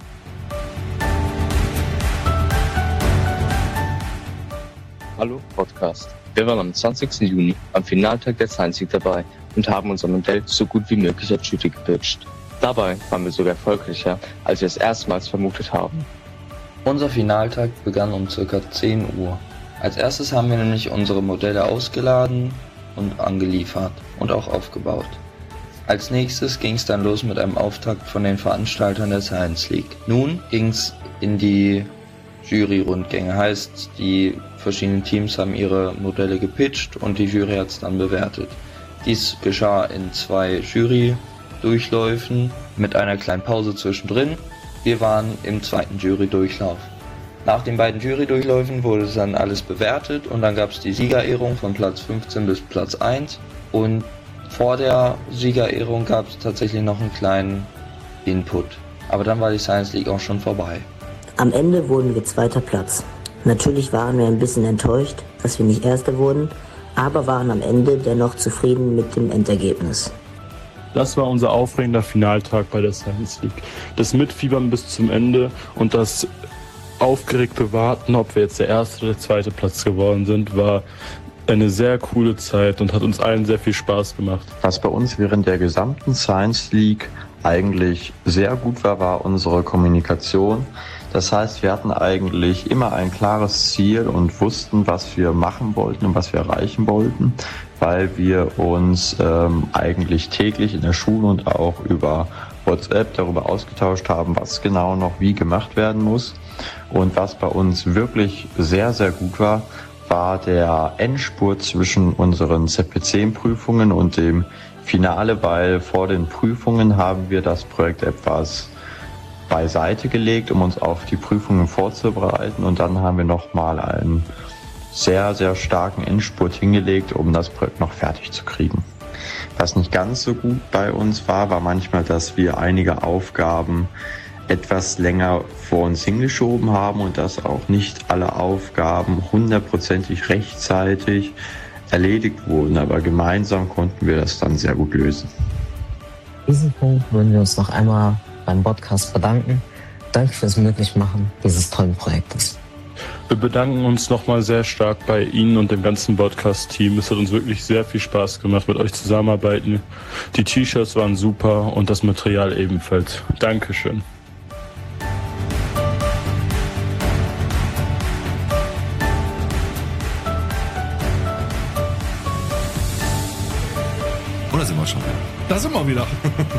Hallo Podcast. Wir waren am zwanzigsten Juni am Finaltag der Science League dabei und haben unser Modell so gut wie möglich auf Jury gepitcht. Dabei waren wir sogar erfolgreicher, als wir es erstmals vermutet haben. Unser Finaltag begann um ca. zehn Uhr. Als erstes haben wir nämlich unsere Modelle ausgeladen und angeliefert und auch aufgebaut. Als nächstes ging es dann los mit einem Auftakt von den Veranstaltern der Science League. Nun ging es in die Jury-Rundgänge, heißt, die verschiedenen Teams haben ihre Modelle gepitcht und die Jury hat es dann bewertet. Dies geschah in zwei Jury-Durchläufen mit einer kleinen Pause zwischendrin. Wir waren im zweiten Jury-Durchlauf. Nach den beiden Jury-Durchläufen wurde dann alles bewertet und dann gab es die Siegerehrung von Platz fünfzehn bis Platz eins und vor der Siegerehrung gab es tatsächlich noch einen kleinen Input. Aber dann war die Science League auch schon vorbei. Am Ende wurden wir zweiter Platz. Natürlich waren wir ein bisschen enttäuscht, dass wir nicht Erster wurden, aber waren am Ende dennoch zufrieden mit dem Endergebnis. Das war unser aufregender Finaltag bei der Science League. Das Mitfiebern bis zum Ende und das aufgeregte Warten, ob wir jetzt der erste oder der zweite Platz geworden sind, war eine sehr coole Zeit und hat uns allen sehr viel Spaß gemacht. Was bei uns während der gesamten Science League eigentlich sehr gut war, war unsere Kommunikation. Das heißt, wir hatten eigentlich immer ein klares Ziel und wussten, was wir machen wollten und was wir erreichen wollten, weil wir uns ähm, eigentlich täglich in der Schule und auch über WhatsApp darüber ausgetauscht haben, was genau noch wie gemacht werden muss. Und was bei uns wirklich sehr, sehr gut war, war der Endspurt zwischen unseren Z P zehn Prüfungen und dem Finale, weil vor den Prüfungen haben wir das Projekt etwas beiseite gelegt, um uns auf die Prüfungen vorzubereiten, und dann haben wir nochmal einen sehr, sehr starken Endspurt hingelegt, um das Projekt noch fertig zu kriegen. Was nicht ganz so gut bei uns war, war manchmal, dass wir einige Aufgaben etwas länger vor uns hingeschoben haben und dass auch nicht alle Aufgaben hundertprozentig rechtzeitig erledigt wurden, aber gemeinsam konnten wir das dann sehr gut lösen. Diesen Punkt würden wir uns noch einmal beim Podcast bedanken. Danke fürs Möglichmachen dieses tollen Projektes. Wir bedanken uns nochmal sehr stark bei Ihnen und dem ganzen Podcast-Team. Es hat uns wirklich sehr viel Spaß gemacht, mit euch zusammenarbeiten. Die T-Shirts waren super und das Material ebenfalls. Dankeschön. Oder sind wir schon wieder? Da sind wir wieder.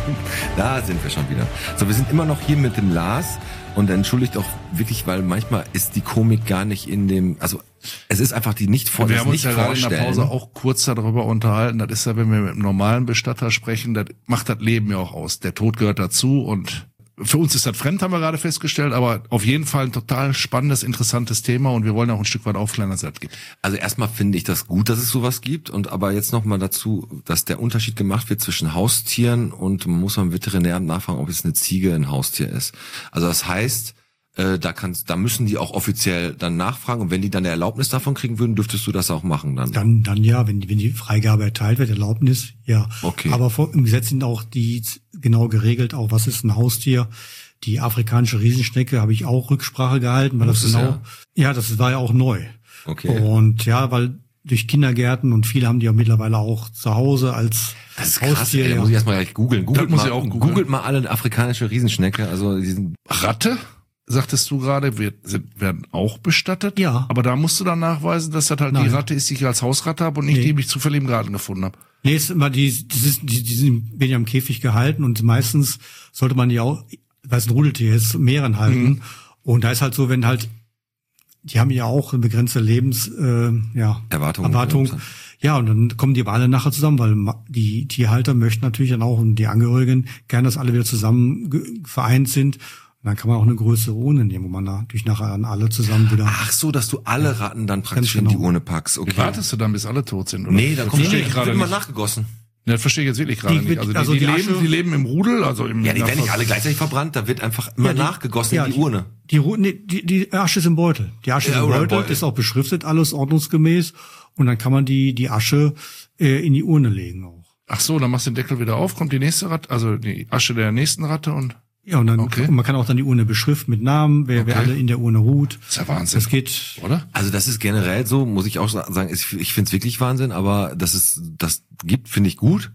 Da sind wir schon wieder. So, wir sind immer noch hier mit dem Lars und entschuldigt auch wirklich, weil manchmal ist die Komik gar nicht in dem, also es ist einfach die nicht vor, Wir das haben uns nicht ja gerade in vorstellen. der Pause auch kurz darüber unterhalten. Das ist ja, wenn wir mit einem normalen Bestatter sprechen, das macht das Leben ja auch aus. Der Tod gehört dazu und für uns ist das fremd, haben wir gerade festgestellt, aber auf jeden Fall ein total spannendes, interessantes Thema und wir wollen auch ein Stück weit aufklären, dass es das gibt. Also erstmal finde ich das gut, dass es sowas gibt und aber jetzt nochmal dazu, dass der Unterschied gemacht wird zwischen Haustieren und man muss beim Veterinäramt nachfragen, ob jetzt eine Ziege ein Haustier ist. Also das heißt, äh, da kannst, da müssen die auch offiziell dann nachfragen und wenn die dann eine Erlaubnis davon kriegen würden, dürftest du das auch machen dann? Dann, dann ja, wenn, wenn die Freigabe erteilt wird, Erlaubnis, ja. Okay. Aber vor, im Gesetz sind auch die genau geregelt, auch was ist ein Haustier. Die afrikanische Riesenschnecke habe ich auch Rücksprache gehalten, weil das, Das genau, ja. ja, das war ja auch neu. Okay. Und ja, weil durch Kindergärten und viele haben die ja mittlerweile auch zu Hause als Das ist krass, Haustier. ey, da Ja. muss ich erstmal gleich googeln. Googelt Das muss mal, ich auch googeln. googelt mal alle eine afrikanische Riesenschnecke, also die sind Ratte, sagtest du gerade, wird, sind, werden auch bestattet. Ja. Aber da musst du dann nachweisen, dass das halt Nein. die Ratte ist, die ich als Hausratte habe und nicht Nee. die, die ich zufällig im Garten gefunden habe. Nee, ist immer die, das ist, die, die sind, werden ja im Käfig gehalten und meistens sollte man die auch, weil es ein Rudeltier ist, mehreren halten. Mhm. Und da ist halt so, wenn halt, die haben ja auch eine begrenzte Lebens, äh, ja, Erwartung. Erwartung. Ja, und dann kommen die aber alle nachher zusammen, weil ma- die Tierhalter möchten natürlich dann auch und die Angehörigen gerne, dass alle wieder zusammen ge- vereint sind. Und dann kann man auch eine größere Urne nehmen, wo man natürlich nachher an alle zusammen wieder. Ach so, dass du alle Ratten dann praktisch Ganz in die genau. Urne packst. Okay. Wie wartest du dann, bis alle tot sind? Oder? Nee, da das kommt verstehe nee, ich gerade wird immer nicht. nachgegossen. Ja, das verstehe ich jetzt wirklich gerade Die nicht. wird- Also die, also die, die leben, Asche- die leben im Rudel, also im Ja, die werden nicht Nachver- alle gleichzeitig verbrannt, da wird einfach immer Ja, die- nachgegossen ja, in die Urne. Die, Ru- nee, die, die Asche ist im Beutel. Die Asche Ja, ist im oder Beutel, Beutel. ist auch beschriftet, alles ordnungsgemäß. Und dann kann man die, die Asche äh, in die Urne legen auch. Ach so, dann machst du den Deckel wieder auf, kommt die nächste Ratte, also die Asche der nächsten Ratte und Ja, und dann Okay. und man kann auch dann die Urne beschriften mit Namen, wer, wer Okay. alle in der Urne ruht. das ist ja Wahnsinn, Das geht. oder? Also das ist generell so, muss ich auch sagen, ich, ich finde es wirklich Wahnsinn, aber dass es das gibt, finde ich gut.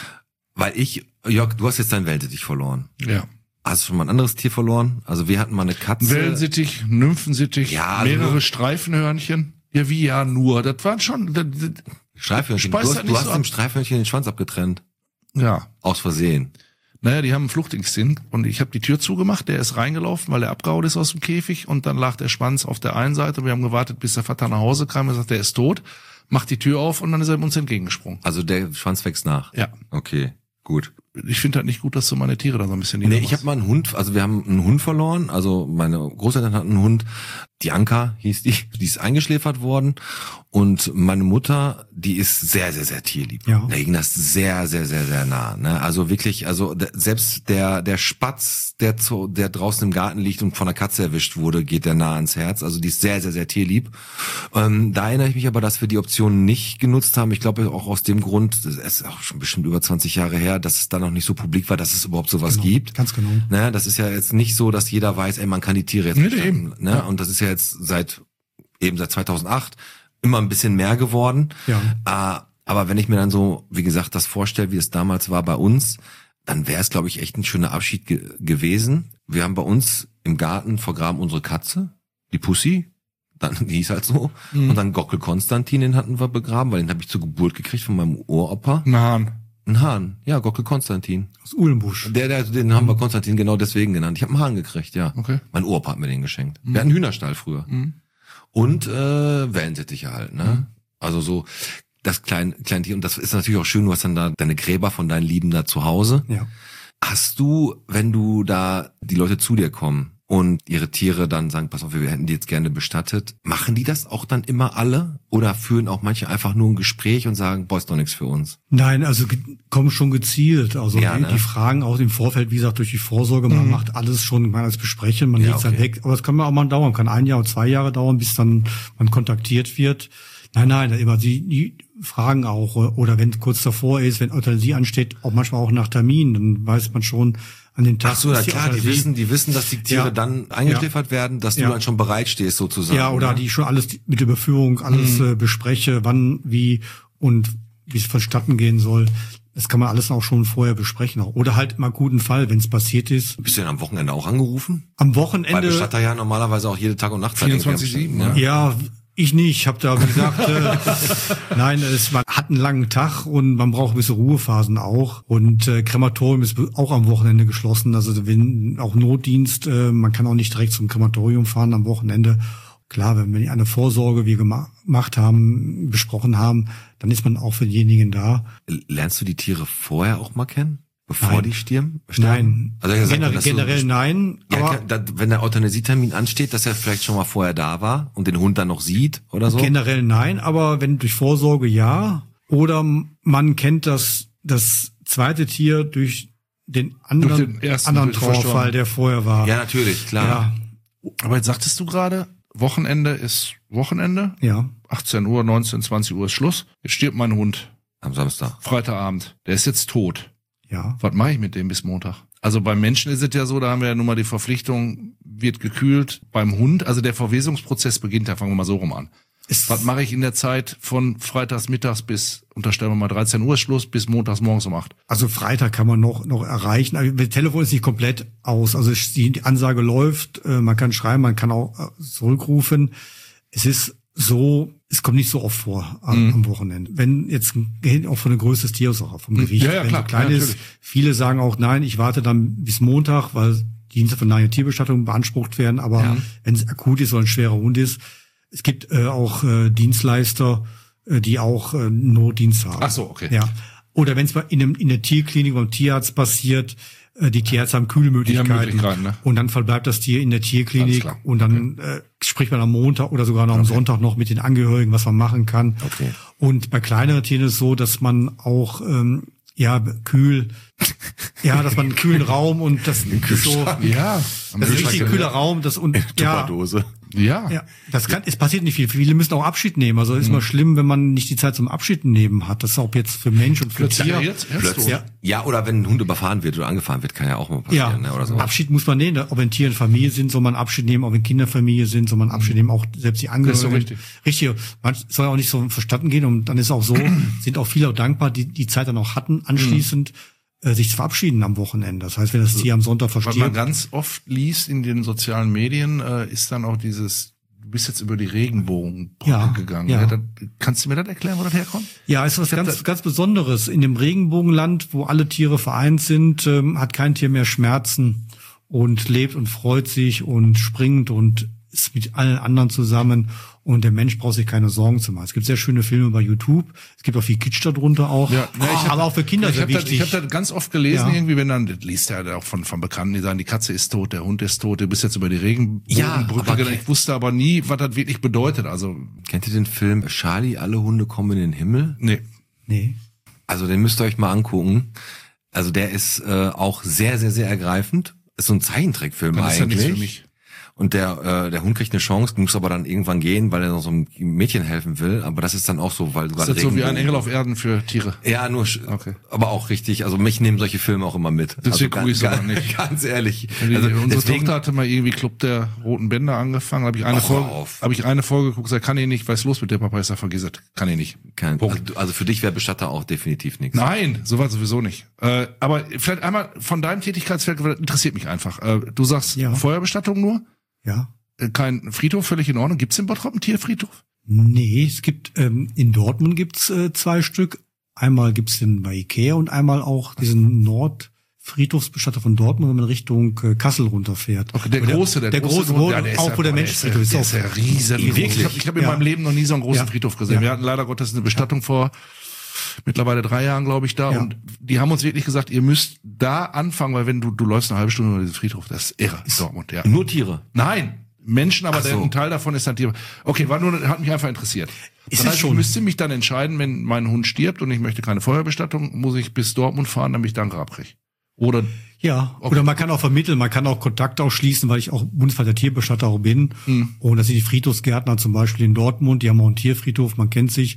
Weil ich, Jörg, du hast jetzt dein Wellensittich verloren. Ja. Hast du schon mal ein anderes Tier verloren? Also wir hatten mal eine Katze. Wellensittich, Nymphensittich, Ja, also mehrere nur- Streifenhörnchen. Ja, wie ja nur. Das waren schon, das, das, Streifhörnchen. Du Speist hast, das du nicht hast so dem ab? Streifhörnchen den Schwanz abgetrennt. ja. Aus Versehen. Naja, die haben einen Fluchtinstinkt und ich habe die Tür zugemacht, der ist reingelaufen, weil er abgehauen ist aus dem Käfig und dann lag der Schwanz auf der einen Seite und wir haben gewartet, bis der Vater nach Hause kam und sagt, der ist tot, macht die Tür auf und dann ist er uns entgegengesprungen. Also der Schwanz wächst nach. Ja. Okay, gut. Ich finde halt nicht gut, dass du meine Tiere da so ein bisschen Nee, niedermachst. ich habe mal einen Hund, also wir haben einen Hund verloren, also meine Großeltern hatten einen Hund, die Anka hieß die, die ist eingeschläfert worden und meine Mutter, die ist sehr, sehr, sehr tierlieb. Ja. Da ging das sehr, sehr, sehr, sehr nah, ne? Also wirklich, also d- selbst der der Spatz, der zu, der draußen im Garten liegt und von der Katze erwischt wurde, geht der nah ans Herz, also die ist sehr, sehr, sehr tierlieb. Ähm, da erinnere ich mich aber, dass wir die Option nicht genutzt haben, ich glaube auch aus dem Grund, das ist auch schon bestimmt über zwanzig Jahre her, dass es da noch nicht so publik war, dass es überhaupt sowas Genau, gibt. ganz genau. Ne, das ist ja jetzt nicht so, dass jeder weiß, ey, man kann die Tiere jetzt Nee, bestatten, eben. ne? Ja. Und das ist ja jetzt seit eben seit zweitausendacht immer ein bisschen mehr geworden. Ja. Äh, aber wenn ich mir dann so, wie gesagt, das vorstelle, wie es damals war bei uns, dann wäre es, glaube ich, echt ein schöner Abschied ge gewesen. Wir haben bei uns im Garten vergraben unsere Katze, die Pussy, dann die hieß halt so, Mhm. und dann Gockel Konstantin, den hatten wir begraben, weil den habe ich zur Geburt gekriegt von meinem Uropa. Ein Hahn. Ein Hahn, ja, Gockel Konstantin. Aus Uhlenbusch. Der, der, den haben wir Konstantin genau deswegen genannt. Ich habe einen Hahn gekriegt, ja. Okay. Mein Opa hat mir den geschenkt. Mhm. Wir hatten einen Hühnerstall früher. Mhm. Und äh, Wellensittiche halt, ne? Mhm. Also so das kleine kleine Tier. Und das ist natürlich auch schön, du hast dann da deine Gräber von deinen Lieben da zu Hause. Ja. Hast du, wenn du da die Leute zu dir kommen und ihre Tiere dann sagen, pass auf, wir hätten die jetzt gerne bestattet, machen die das auch dann immer alle? Oder führen auch manche einfach nur ein Gespräch und sagen, boah, ist doch nichts für uns? Nein, also ge- kommen schon gezielt. Also Ja, die, ne? die fragen auch im Vorfeld, wie gesagt, durch die Vorsorge, man Mhm. macht alles schon, man alles besprechen, man Ja, legt dann okay. weg. Aber es kann auch mal dauern, kann ein Jahr oder zwei Jahre dauern, bis dann man kontaktiert wird. Nein, nein, immer die, die fragen auch, oder wenn kurz davor ist, wenn Euthanasie ansteht, auch manchmal auch nach Termin, dann weiß man schon, an dem Tag. Ach so, ja ist klar, die Euthanasie. wissen, die wissen, dass die Tiere Ja. dann eingeschläfert Ja. werden, dass du Ja. dann schon bereit stehst sozusagen. Ja, oder ne? die schon alles mit der Überführung alles Mhm. äh, bespreche, wann, wie und wie es vonstatten gehen soll. Das kann man alles auch schon vorher besprechen. Auch. Oder halt im akuten Fall, wenn es passiert ist. Bist du denn am Wochenende auch angerufen? Am Bei Wochenende. Bestatter ja normalerweise auch jede Tag- und Nachtzeit. vierundzwanzig sieben, ja. Ja, ich nicht. Ich habe da, wie gesagt, äh, nein, es, man hat einen langen Tag und man braucht ein bisschen Ruhephasen auch. Und äh, Krematorium ist auch am Wochenende geschlossen. Also wenn auch Notdienst, äh, man kann auch nicht direkt zum Krematorium fahren am Wochenende. Klar, wenn wir eine Vorsorge wir gema- gemacht haben, besprochen haben, dann ist man auch für diejenigen da. Lernst du die Tiere vorher auch mal kennen? Bevor Nein. die sterben? Nein, Also, er sagt, Gener- dass du- generell nein. Ja, aber da, wenn der Euthanasietermin ansteht, dass er vielleicht schon mal vorher da war und den Hund dann noch sieht oder so? generell nein, aber wenn durch Vorsorge ja. Oder man kennt das, das zweite Tier durch den anderen, Durch den ersten, anderen durch den Trauerfall, Verstorbenen. der vorher war. Ja, natürlich, klar. Ja, Aber jetzt sagtest du gerade, Wochenende ist Wochenende. ja. achtzehn Uhr, neunzehn, zwanzig Uhr ist Schluss. Jetzt stirbt mein Hund. Am Samstag. Freitagabend. Der ist jetzt tot. Ja. Was mache ich mit dem bis Montag? Also beim Menschen ist es ja so, da haben wir ja nun mal die Verpflichtung, wird gekühlt. Beim Hund, also der Verwesungsprozess beginnt, da fangen wir mal so rum an. Es, Was mache ich in der Zeit von freitags mittags bis, unterstellen wir mal dreizehn Uhr ist Schluss, bis montags morgens um acht? also Freitag kann man noch noch erreichen. Aber das Telefon ist nicht komplett aus. Also es- die, die Ansage läuft, äh, man kann schreiben, man kann auch äh, zurückrufen. Es ist so, es kommt nicht so oft vor am, Mhm. am Wochenende. Wenn jetzt ein- auch von der Größe des Tieres auch vom Gewicht, Ja, ja, wenn klar, so klein ja, ist, natürlich. viele sagen auch, nein, ich warte dann bis Montag, weil Dienste von einer Tierbestattung beansprucht werden. Aber Ja. wenn es akut ist oder ein schwerer Hund ist, es gibt äh, auch äh, Dienstleister, äh, die auch äh, Notdienst haben. Ach so, okay. Ja. Oder wenn es in, einem, in der Tierklinik beim Tierarzt passiert, äh, die Tierärzte haben Kühlmöglichkeiten. Die haben Möglichkeiten, ne? Und dann verbleibt das Tier in der Alles Tierklinik klar. und dann äh, spricht man am Montag oder sogar noch am Sonntag noch mit den Angehörigen, was man machen kann. Okay. Und bei kleineren Tieren ist es so, dass man auch ähm, ja kühl, ja, dass man einen kühlen Raum und das ist so, Ja. am das ist ein richtig Kühlschrank, kühler Raum, das und ja, Tupperdose. Ja. ja, das kann, es passiert nicht viel. Viele müssen auch Abschied nehmen. Also ist Mhm. mal schlimm, wenn man nicht die Zeit zum Abschied nehmen hat. Das ist auch jetzt für Mensch und für Plötzlich Tier. jetzt, jetzt Plötzlich. Ja. Ja, oder wenn ein Hund überfahren wird oder angefahren wird, kann ja auch mal Ja, passieren, ne, oder so. Abschied muss man nehmen. Ob wenn Tiere in Familie sind, soll man Abschied nehmen. Ob wenn Kinder Familie sind, soll man Abschied nehmen. Auch selbst die Angehörigen. Das ist so richtig. Richtig. Man soll auch nicht so verstatten gehen. Und dann ist auch so, sind auch viele auch dankbar, die die Zeit dann auch hatten, anschließend äh, sich zu verabschieden am Wochenende. Das heißt, wenn das Tier am Sonntag Was man verstirbt. ganz oft liest in den sozialen Medien, äh, ist dann auch dieses, du bist jetzt über die Regenbogenbrücke Ja, gegangen. ja. Ja, das, kannst du mir das erklären, wo das herkommt? Ja, ist was hab ganz, da- ganz Besonderes. In dem Regenbogenland, wo alle Tiere vereint sind, ähm, hat kein Tier mehr Schmerzen und lebt und freut sich und springt und ist mit allen anderen zusammen. Und der Mensch braucht sich keine Sorgen zu machen. Es gibt sehr schöne Filme bei YouTube. Es gibt auch viel Kitsch darunter auch. Ja, ne, ich hab- aber auch für Kinder ich sehr hab das, wichtig. Ich habe das ganz oft gelesen, Ja. irgendwie, wenn dann, das liest ja auch von, von Bekannten, die sagen, die Katze ist tot, der Hund ist tot, du bist jetzt über die Ja, Regenbogenbrücke aber- gegangen. Ich wusste aber nie, was das wirklich bedeutet. Also, Kennt ihr den Film Charlie, alle Hunde kommen in den Himmel? nee. Nee. Also den müsst ihr euch mal angucken. Also der ist äh, auch sehr, sehr, sehr ergreifend. Ist so ein Zeichentrickfilm Das ist ja nichts eigentlich. für mich. Und der äh, der Hund kriegt eine Chance, muss aber dann irgendwann gehen, weil er noch so einem Mädchen helfen will. Aber das ist dann auch so, weil du Das gerade ist jetzt so wie ein Regenbogen- Engel auf Erden für Tiere. Ja, nur, sch- Okay. aber auch richtig. Also mich nehmen solche Filme auch immer mit. Deswegen also, gucke ich's ganz, aber nicht. Ganz ehrlich. Die, Also unsere deswegen, Tochter hatte mal irgendwie Club der Roten Bänder angefangen. Habe ich eine Ach, Folge, hör auf. habe ich eine Folge geguckt, gesagt, kann ich nicht, was ist los mit der Papa? Ich sag, vergiss es, kann ich nicht. kein, Punkt. also, du- also für dich wäre Bestatter auch definitiv nichts. Nein, sowas sowieso nicht. Äh, aber vielleicht einmal von deinem Tätigkeitsfeld, weil das interessiert mich einfach. Äh, du sagst Ja. Feuerbestattung nur, Ja. äh, kein Friedhof, völlig in Ordnung. Gibt's in Bottrop einen Tierfriedhof? Nee, es gibt, ähm, in Dortmund gibt's äh, zwei Stück. Einmal gibt's den bei Ikea und einmal auch diesen Nordfriedhofsbestatter von Dortmund, wenn man Richtung äh, Kassel runterfährt. Okay, der Oder- große, der, der große, große, ja, der ist auch ja, wo der boah, Mensch ist Friedhof ist. der auch ist ja riesengroß. Wirklich? Ich habe ich hab in Ja. meinem Leben noch nie so einen großen Ja. Friedhof gesehen. Ja. Wir hatten leider Gottes eine Bestattung vor mittlerweile drei Jahren, glaube ich, da. Ja. Und die haben uns wirklich gesagt, ihr müsst da anfangen, weil wenn du, du läufst eine halbe Stunde über diesen Friedhof, das ist irre. Ist Dortmund, ja. Nur Tiere. Nein, Menschen, aber Ach so. der, ein Teil davon ist dann Tiere. Okay, war nur, hat mich einfach interessiert. Ist Das es heißt, ich schon. müsste mich dann entscheiden, wenn mein Hund stirbt und ich möchte keine Feuerbestattung, muss ich bis Dortmund fahren, damit ich da ein Grab kriege. Oder, Ja, Okay. oder man kann auch vermitteln, man kann auch Kontakt auch schließen, weil ich auch bundesweiter Tierbestatter auch bin. Hm. Und das sind die Friedhofsgärtner zum Beispiel in Dortmund, die haben auch einen Tierfriedhof, man kennt sich.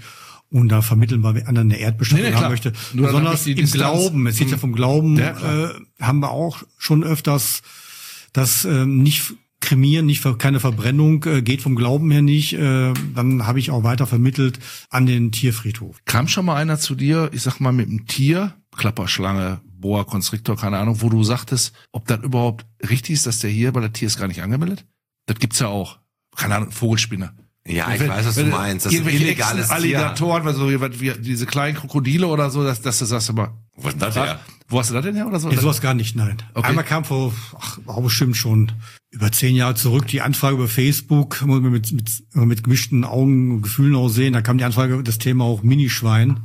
Und da vermitteln wir, wer anderen eine Erdbestattung Nee, nee, haben klar. möchte. Nur dann hab Besonders ich die im Distanz. Glauben. Es geht ja vom Glauben, Ja, klar. äh, haben wir auch schon öfters, dass ähm, nicht kremieren, nicht ver- keine Verbrennung, äh, geht vom Glauben her nicht. Äh, dann habe ich auch weiter vermittelt an den Tierfriedhof. Kam schon mal einer zu dir, ich sag mal mit einem Tier, Klapperschlange, Boa Constrictor, keine Ahnung, wo du sagtest, ob das überhaupt richtig ist, dass der hier, weil das Tier ist gar nicht angemeldet? Das gibt's ja auch. Keine Ahnung, Vogelspinne. Ja, ich Wenn- weiß, was du wenn- meinst. Das ist ein irgendwelche illegales Echsen, Tier. Alligatoren, also wie, wie, diese kleinen Krokodile oder so, dass, dass du sagst immer, Was ist das her? wo hast du das denn her oder so? Nee, sowas gar nicht, nein. Okay. Einmal kam vor, ach, war bestimmt schon über zehn Jahre zurück die Anfrage über Facebook, muss man mit, mit, mit gemischten Augen und Gefühlen auch sehen. Da kam die Anfrage, das Thema auch Minischwein.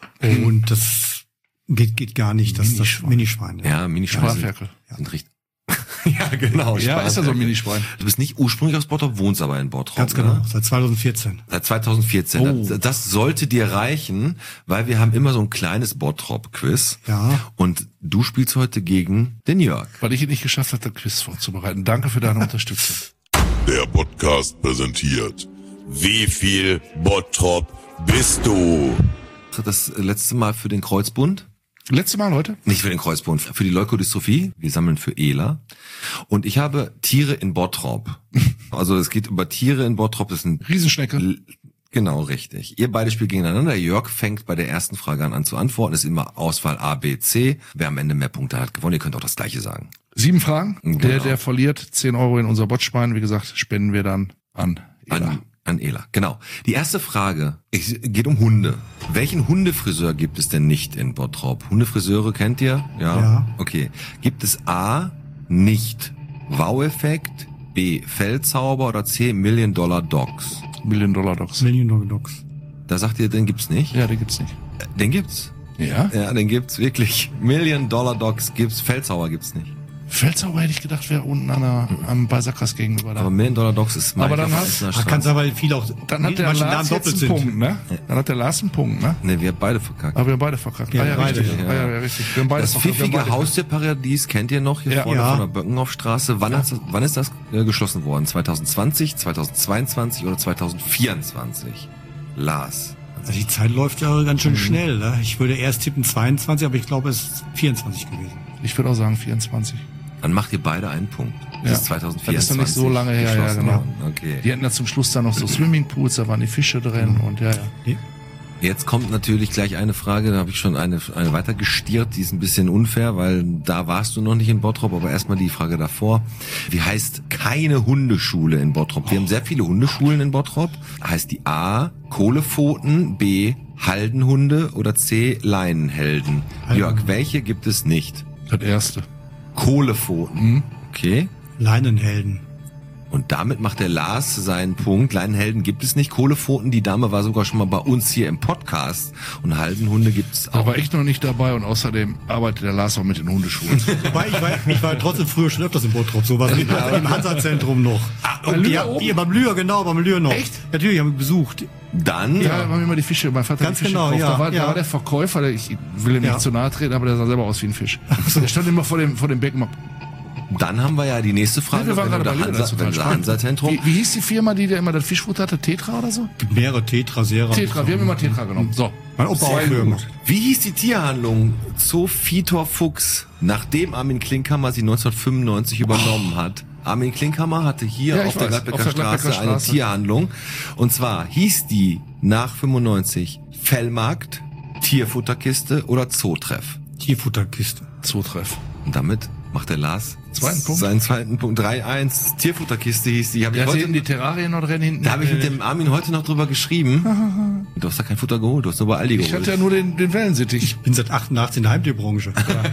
Und das geht, geht gar nicht, das, das Minischwein. Minischwein. Ja, Minischweine sind, Sparferkel. sind richtig. Ja, genau. Ja, ist ja so ein Minischwein. Du bist nicht ursprünglich aus Bottrop, wohnst aber in Bottrop. Ganz genau, Ne? seit zweitausendvierzehn. Seit zweitausendvierzehn. Oh. Das, das sollte dir reichen, weil wir haben immer so ein kleines Bottrop-Quiz. Ja. Und du spielst heute gegen den Jörg. Weil ich es nicht geschafft habe, das Quiz vorzubereiten. Danke für deine Unterstützung. Der Podcast präsentiert. Wie viel Bottrop bist du? Das letzte Mal für den Kreuzbund. Letzte Mal heute? Nicht für den Kreuzbund, für die Leukodystrophie. Wir sammeln für E L A. Und ich habe Tiere in Bottrop. Also es geht über Tiere in Bottrop. Das sind Riesenschnecke. L- Genau, richtig. Ihr beide spielt gegeneinander. Jörg fängt bei der ersten Frage an, an zu antworten. Ist immer Auswahl A, B, C. Wer am Ende mehr Punkte hat, gewonnen. Ihr könnt auch das Gleiche sagen. Sieben Fragen. Genau. Der, der verliert, zehn Euro in unser Botschwein. Wie gesagt, spenden wir dann an Ela. An, an Ela, genau. Die erste Frage es geht um Hunde. Welchen Hundefriseur gibt es denn nicht in Bottrop? Hundefriseure kennt ihr? Ja. Ja. Okay. Gibt es A, nicht Wow-Effekt, B, Feldzauber oder C, Million Dollar Dogs? Million Dollar Dogs. Million Dollar Dogs. Da sagt ihr, den gibt's nicht? Ja, den gibt's nicht. Äh, Den gibt's. Ja? Ja, den gibt's wirklich. Million Dollar Dogs gibt's, Feldzauber gibt's nicht. Feldzauber hätte ich gedacht, wäre unten an der, am Beisackers gegenüber da. Aber Million Dollar Dogs ist Aber mal dann auf hat- Essener Ach, Straße. kann sein, weil viele auch Dann hat der manche Lars Namen jetzt doppelt einen sind. Punkt, ne? Dann hat der Lars einen Punkt, ne? Ne, wir haben beide verkackt. Aber wir haben beide verkackt. Ja, ah, ja, beide, richtig. ja. Ah, ja, ja, richtig. Wir haben beide Das verkackt. Wir haben pfiffige beide Haustierparadies kennt ihr noch hier Ja. vorne Ja. von der Böckenhoffstraße. Wann, hat's, wann ist das äh, geschlossen worden? zwanzig zwanzig, zwanzig zweiundzwanzig oder zwanzig vierundzwanzig? Lars. Also die Zeit läuft ja ganz schön schnell. Ne? Ich würde erst tippen zweiundzwanzig, aber ich glaube, es ist vierundzwanzig gewesen. Ich würde auch sagen vierundzwanzig. Dann macht ihr beide einen Punkt. Das Ja. ist zwanzig vierundzwanzig. Das ist doch nicht so lange her, ja, geschlossen genau. worden. Okay. Die hatten ja zum Schluss dann noch so Swimmingpools, da waren die Fische drin und ja, ja. Jetzt kommt natürlich gleich eine Frage, da habe ich schon eine, eine weiter gestiert, die ist ein bisschen unfair, weil da warst du noch nicht in Bottrop, aber erstmal die Frage davor. Wie heißt keine Hundeschule in Bottrop? Wir haben sehr viele Hundeschulen in Bottrop. Heißt die A, Kohlepfoten, B, Haldenhunde oder C, Leinenhelden? Jörg, welche gibt es nicht? Das erste. Kohlepfoten. Okay. Leinenhelden. Und damit macht der Lars seinen Punkt. Leinenhelden gibt es nicht. Kohlepfoten, die Dame war sogar schon mal bei uns hier im Podcast. Und Haldenhunde gibt es Da auch. war ich noch nicht dabei und außerdem arbeitet der Lars auch mit den Hundeschulen. Wobei, ich war, ich war trotzdem früher schon öfters in Bottrop, so was im, im Hansa-Zentrum noch. beim die, Lühr oben? die, beim Lühr, genau, beim Lühr noch. Echt? Natürlich, haben wir besucht. Dann, Ja, da haben immer die Fische, mein Vater Ganz hat die Fische genau, gekauft. ja, da, war, ja. da war der Verkäufer, der, ich will ihm Ja. nicht zu nahe treten, aber der sah selber aus wie ein Fisch. Der stand immer vor dem, vor dem Becken. dann haben wir ja die nächste Frage. Wir waren wenn gerade du bei da Lühr, das ist Hansa, wenn total du spannend. Hansa-Zentrum. Wie, wie hieß die Firma, die da immer das Fischfutter hatte? Tetra oder so? Gibt mehrere Tetra, Sera. Tetra, wir haben immer Tetra genommen. So. Mein Opa auch früher gemacht. Wie hieß die Tierhandlung Zoofitor Fuchs, nachdem Armin Klinkhammer sie neunzehnhundertfünfundneunzig übernommen hat? Armin Klinkhammer hatte hier Ja, ich auf der weiß, Gladbecker auf der Straße Gladbecker eine Straße. Tierhandlung. Und zwar hieß die nach fünfundneunzig Fellmarkt, Tierfutterkiste oder Zootreff. Tierfutterkiste. Zootreff. Und damit macht der Lars Zweiten Punkt. seinen zweiten Punkt. drei eins. Tierfutterkiste hieß die. Hab ich Ja, heute, sehen die Terrarien noch drin hinten? da habe ich mit dem Armin heute noch drüber geschrieben. Du hast da kein Futter geholt, du hast nur bei Aldi Ich geholt. hatte ja nur den, den Wellensittich. Ich bin seit achtundachtzig in der Heimtierbranche.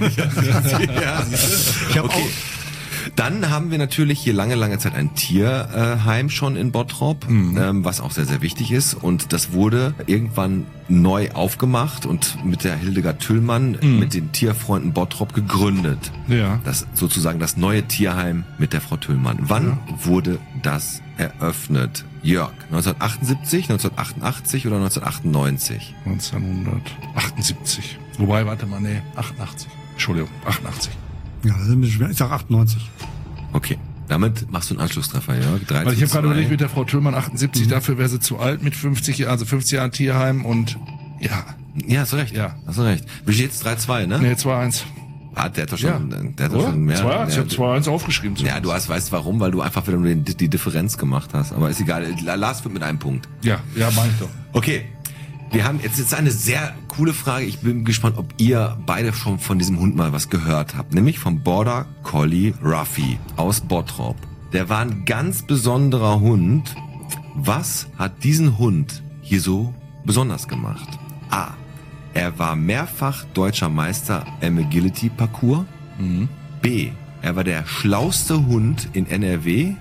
ja, Ich habe okay. auch Dann haben wir natürlich hier lange, lange Zeit ein Tierheim schon in Bottrop, Mhm. ähm, was auch sehr, sehr wichtig ist. Und das wurde irgendwann neu aufgemacht und mit der Hildegard Tüllmann Mhm. mit den Tierfreunden Bottrop gegründet. Ja. Das sozusagen das neue Tierheim mit der Frau Tüllmann. Wann wurde das eröffnet? Jörg, neunzehnhundertachtundsiebzig, neunzehnhundertachtundachtzig oder neunzehnhundertachtundneunzig? neunzehnhundertachtundsiebzig. Wobei, warte mal, nee, achtundachtzig. Entschuldigung, achtundachtzig. Ja, das ist ein bisschen schwer. Ich sag achtundneunzig. Okay, Damit machst du einen Anschlusstreffer, Jörg. drei Weil ich zu habe gerade zwei. überlegt mit der Frau Tüllmann, achtundsiebzig, mhm. dafür wäre sie zu alt mit fünfzig, Jahren, also fünfzig Jahren Tierheim und ja. Ja, hast du recht. Ja. Hast du recht. Wie steht's? drei zwei, ne? Nee, zwei eins. Ah, der hat doch schon, Ja. der hat doch schon mehr. zwei eins, ich mehr- habe zwei eins aufgeschrieben. Ja, du hast, weißt warum? Weil du einfach wieder nur den, die Differenz gemacht hast. Aber ist egal. Lars wird mit einem Punkt. Ja, ja, mach ich doch. Okay. Wir haben jetzt, jetzt eine sehr coole Frage. Ich bin gespannt, ob ihr beide schon von diesem Hund mal was gehört habt. Nämlich vom Border Collie Ruffy aus Bottrop. Der war ein ganz besonderer Hund. Was hat diesen Hund hier so besonders gemacht? A. Er war mehrfach deutscher Meister im Agility-Parcours. Mhm. B. Er war der schlauste Hund in N R W.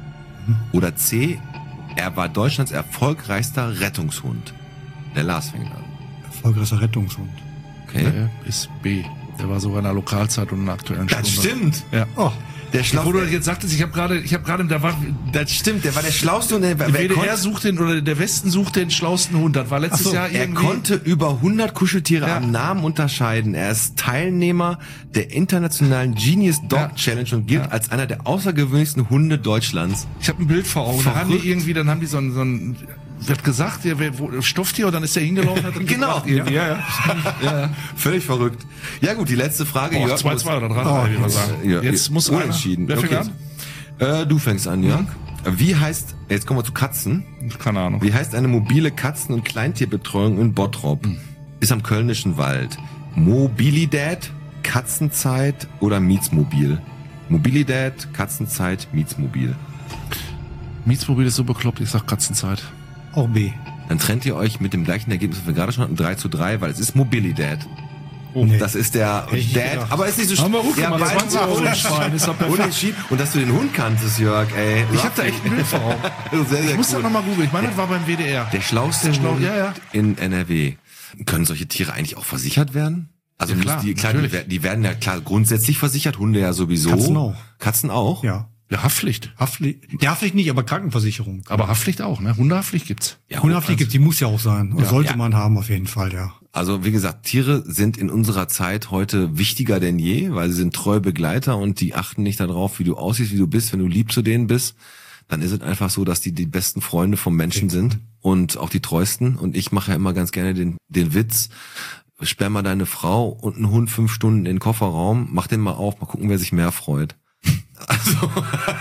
Oder C. Er war Deutschlands erfolgreichster Rettungshund. Der Lars fängt an. Erfolgreicher Rettungshund. Okay. Der ist B. Der war sogar in der Lokalzeitung in der aktuellen Stunde. Das stimmt. Ja. Oh, Der Wo du schlauste. jetzt sagtest, ich habe gerade, ich habe gerade, da war, Das stimmt. Der war der schlauste Hund. Der, der wer W D R konnte- sucht den, oder der Westen sucht den schlausten Hund. Das war letztes Ach so, Jahr Er irgendwie. konnte über hundert Kuscheltiere Ja. am Namen unterscheiden. Er ist Teilnehmer der internationalen Genius Dog Ja. Challenge und gilt Ja. als einer der außergewöhnlichsten Hunde Deutschlands. Ich habe ein Bild vor Augen. Da haben die Verrückt. irgendwie, dann haben die so ein, so ein wird gesagt, der wer- wo- Stofftier, und dann ist der hingelaufen. Hat das Genau. gebracht irgendwie. Ja, ja. Ja, ja. Völlig verrückt. Ja gut, die letzte Frage. Boah, Jörg zwei muss- zwei oder drei drei, wie wir sagen. Ja, Jetzt muss einer. unentschieden. Wer fängt Okay. Äh, du fängst an, Jörg. Wie heißt, jetzt kommen wir zu Katzen. Keine Ahnung. Wie heißt eine mobile Katzen- und Kleintierbetreuung in Bottrop? Ist am Kölnischen Wald. Mobilidad, Katzenzeit oder Mietsmobil? Mobilidad, Katzenzeit, Mietsmobil. Mietsmobil ist so bekloppt, ich sag Katzenzeit. auch B. Dann trennt ihr euch mit dem gleichen Ergebnis, was wir gerade schon hatten, drei zu drei, weil es ist Mobilidad. Oh, Nee. Das ist der Hätte ich nicht Dad, gedacht. aber ist nicht so Haben wir gut Ja, gemacht, beide zwanzig Euro waren ins Schwein, ist doch perfekt. Unentschieden. Und dass du den Hund kanntest, Jörg, ey. Ich hab da echt ein Bild vor Augen. Sehr, sehr Ich muss cool. das nochmal googeln. Ich meine, das war beim W D R. Der schlauste Der Schlau- Hund ja, ja. in N R W. Können solche Tiere eigentlich auch versichert werden? Also Ja, muss klar, die, klar, die, natürlich. wer- die werden ja klar grundsätzlich versichert, Hunde ja sowieso. Katzen auch. Katzen auch? Ja. Ja, Haftpflicht. Haftpflicht, ja, Haftpflicht nicht, aber Krankenversicherung. Aber Haftpflicht auch, ne? Hundehaftpflicht gibt's. Ja, Hundehaftpflicht gibt, die muss ja auch sein. Und Ja. sollte Ja. man haben auf jeden Fall, ja. Also wie gesagt, Tiere sind in unserer Zeit heute wichtiger denn je, weil sie sind treue Begleiter und die achten nicht darauf, wie du aussiehst, wie du bist. Wenn du lieb zu denen bist, dann ist es einfach so, dass die die besten Freunde vom Menschen sind und auch die treuesten. Und ich mache ja immer ganz gerne den, den Witz, sperr mal deine Frau und einen Hund fünf Stunden in den Kofferraum, mach den mal auf, mal gucken, wer sich mehr freut. Also,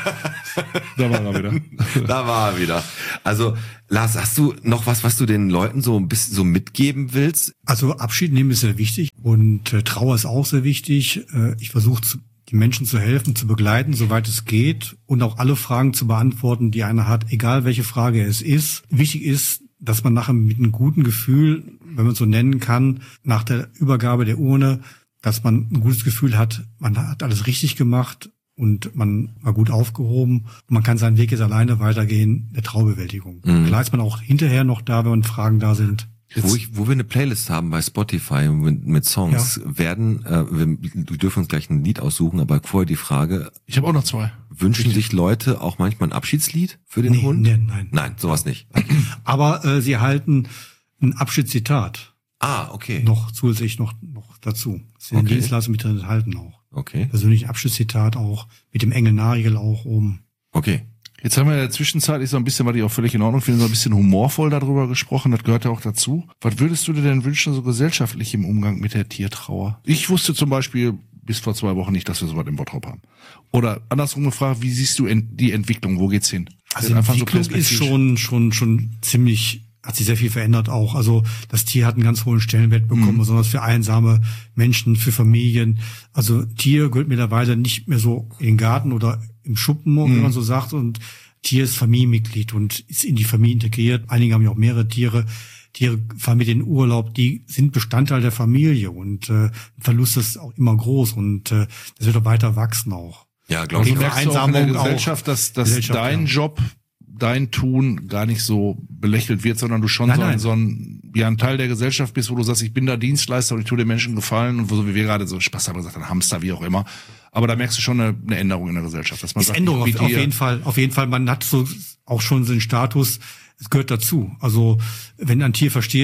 Da war er wieder. da war er wieder. Also, Lars, hast du noch was, was du den Leuten so ein bisschen so mitgeben willst? Also Abschied nehmen ist sehr wichtig und äh, Trauer ist auch sehr wichtig. Äh, ich versuche die Menschen zu helfen, zu begleiten, soweit es geht und auch alle Fragen zu beantworten, die einer hat, egal welche Frage es ist. Wichtig ist, dass man nachher mit einem guten Gefühl, wenn man es so nennen kann, nach der Übergabe der Urne, dass man ein gutes Gefühl hat, man hat alles richtig gemacht und man war gut aufgehoben und man kann seinen Weg jetzt alleine weitergehen, der Trauerbewältigung. Mhm. Klar ist man auch hinterher noch da, wenn Fragen da sind. Wo, ich, wo wir eine Playlist haben bei Spotify mit, mit Songs, werden, äh, wir, wir dürfen uns gleich ein Lied aussuchen, aber vorher die Frage, Ich habe auch noch zwei. wünschen sich Leute auch manchmal ein Abschiedslied für den Nee, Hund? nee, nein. Nein, sowas nicht. Aber äh, sie erhalten ein Abschiedszitat Ah, okay. noch zusätzlich noch noch dazu. Sie sind Okay. Dienstleistung mit drin enthalten auch. Okay, Persönlich ein Abschiedszitat auch mit dem Engel Nariel auch oben. okay. Jetzt haben wir in der Zwischenzeit, ist so ein bisschen, was ich auch völlig in Ordnung finde, so ein bisschen humorvoll darüber gesprochen, das gehört ja auch dazu. Was würdest du dir denn wünschen, so gesellschaftlich im Umgang mit der Tiertrauer? Ich wusste zum Beispiel bis vor zwei Wochen nicht, dass wir sowas im Bottrop haben. Oder andersrum gefragt, wie siehst du en- die Entwicklung, wo geht's hin? Also die Entwicklung ist schon schon schon ziemlich, hat sich sehr viel verändert auch. Also das Tier hat einen ganz hohen Stellenwert bekommen, Mhm. besonders für einsame Menschen, für Familien. Also Tier gehört mittlerweile nicht mehr so in den Garten oder im Schuppen, Mhm. wie man so sagt. Und Tier ist Familienmitglied und ist in die Familie integriert. Einige haben ja auch mehrere Tiere. Tiere fahren mit in den Urlaub, die sind Bestandteil der Familie und äh, Verlust ist auch immer groß und äh, das wird auch weiter wachsen auch. Ja, glaube Und ich. du die merkst auch in der Vereinsamung auch. Gesellschaft, dass, dass Gesellschaft, dein ja. Job, dein Tun gar nicht so belächelt wird, sondern du schon Nein, so, ein, nein. so ein, ja, ein Teil der Gesellschaft bist, wo du sagst, ich bin da Dienstleister und ich tue den Menschen Gefallen und wo so wie wir gerade so Spaß haben gesagt, ein Hamster, wie auch immer. Aber da merkst du schon eine, eine Änderung in der Gesellschaft. Dass man Ist sagt, Änderung ich auf, biete auf hier- jeden Fall. Auf jeden Fall, man hat so auch schon so einen Status, es gehört dazu. Also wenn ein Tier verstirbt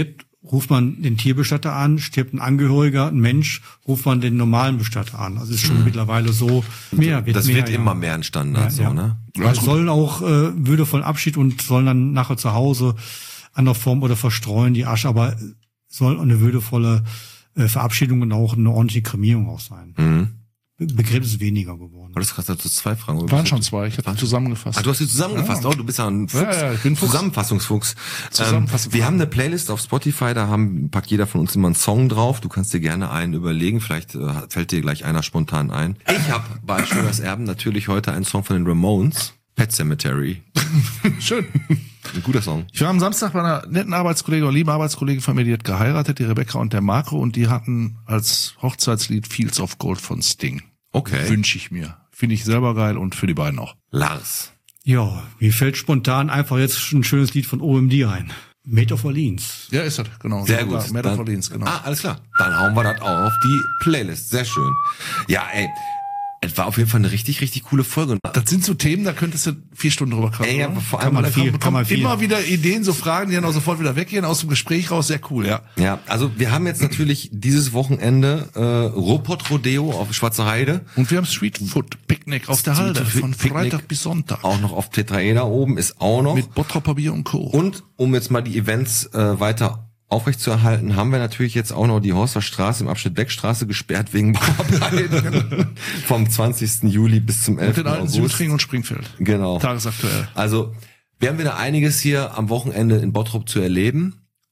ruft man den Tierbestatter an, stirbt ein Angehöriger, ein Mensch, ruft man den normalen Bestatter an. Also ist schon mhm. mittlerweile so mehr. Wird das mehr, wird ja. immer mehr ein Standard, ja, so, ja. ne? Also sollen auch äh, würdevollen Abschied und sollen dann nachher zu Hause an der Form oder verstreuen die Asche, aber soll eine würdevolle äh, Verabschiedung und auch eine ordentliche Kremierung auch sein. Mhm. Begriff ist weniger geworden. War das krass, dazu zwei Fragen? Waren schon zwei, ich habe zusammengefasst. Ah, du hast sie zusammengefasst. Ja. Oh, du bist ja ein Fuchs. Ja, ja, ich bin Fuchs. Zusammenfassungsfuchs. Zusammenfassungsfuchs. Ähm, wir haben eine Playlist auf Spotify, da haben, packt jeder von uns immer einen Song drauf. Du kannst dir gerne einen überlegen, vielleicht äh, fällt dir gleich einer spontan ein. Ich habe bei Schöners Erben natürlich heute einen Song von den Ramones, Pet Cemetery. Schön. Ein guter Song. Ich war am Samstag bei einer netten Arbeitskollegin oder lieben Arbeitskollegin von mir, die hat geheiratet, die Rebecca und der Marco, und die hatten als Hochzeitslied Fields of Gold von Sting. Okay. Wünsche ich mir. Finde ich selber geil und für die beiden auch. Lars. Ja, mir fällt spontan einfach jetzt ein schönes Lied von O M D ein. Made of Orleans. Ja, ist das, genau. Sehr so gut. Made Dann, of Orleans, genau. Ah, alles klar. Dann hauen wir das auch auf die Playlist. Sehr schön. Ja, ey. Es war auf jeden Fall eine richtig, richtig coole Folge. Das sind so Themen, da könntest du vier Stunden drüber quatschen. Ey, ja, oder? vor kann allem man, da viel, kann man viel. immer wieder Ideen, so Fragen, die dann auch sofort wieder weggehen aus dem Gespräch raus. Sehr cool, ja. Ja, also wir haben jetzt natürlich dieses Wochenende äh, Ruhrpott Rodeo auf Schwarze Heide. Und wir haben Street Food Picknick auf der Halde von Picknick. Freitag bis Sonntag. Auch noch auf Tetraeder oben ist auch noch. Mit Bottropper Bier und Co. Und um jetzt mal die Events äh, weiter aufrechtzuerhalten, haben wir natürlich jetzt auch noch die Horster Straße im Abschnitt Beckstraße gesperrt wegen Bauarbeiten. Vom zwanzigsten Juli bis zum elften Und den alten August. Südring und Springfeld. Genau. Tagesaktuell. Also wir haben wieder einiges hier am Wochenende in Bottrop zu erleben.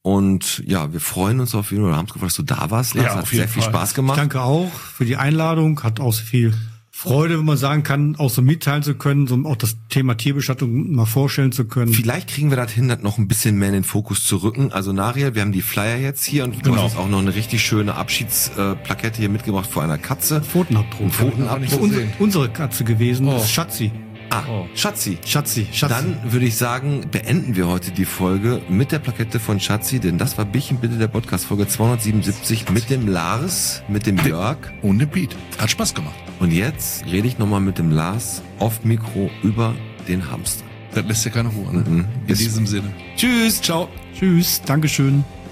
Und ja, wir freuen uns auf jeden Fall. Wir haben es gefreut, dass du da warst. Lars. Ja, Hat auf jeden sehr viel Fall. Spaß gemacht. Danke auch für die Einladung. Hat auch so viel Freude, wenn man sagen kann, auch so mitteilen zu können, so auch das Thema Tierbestattung mal vorstellen zu können. Vielleicht kriegen wir das hin, das noch ein bisschen mehr in den Fokus zu rücken. Also Nariel, wir haben die Flyer jetzt hier und du Genau. hast uns auch noch eine richtig schöne Abschiedsplakette hier mitgebracht vor einer Katze. Pfotenabdruck. Ein Pfotenabdruck. Unsere, unsere Katze gewesen, Oh. das ist Schatzi. Ah, Schatzi. Schatzi, Schatzi. Dann würde ich sagen, beenden wir heute die Folge mit der Plakette von Schatzi, denn das war Bierchen bitte der Podcast Folge zweihundertsiebenundsiebzig mit dem Lars, mit dem Jörg. Und dem Piet. Hat Spaß gemacht. Und jetzt rede ich nochmal mit dem Lars off Mikro über den Hamster. Das lässt ja keine Ruhe. Ne? Mhm. In diesem Sinne. Tschüss. Ciao. Tschüss, Dankeschön.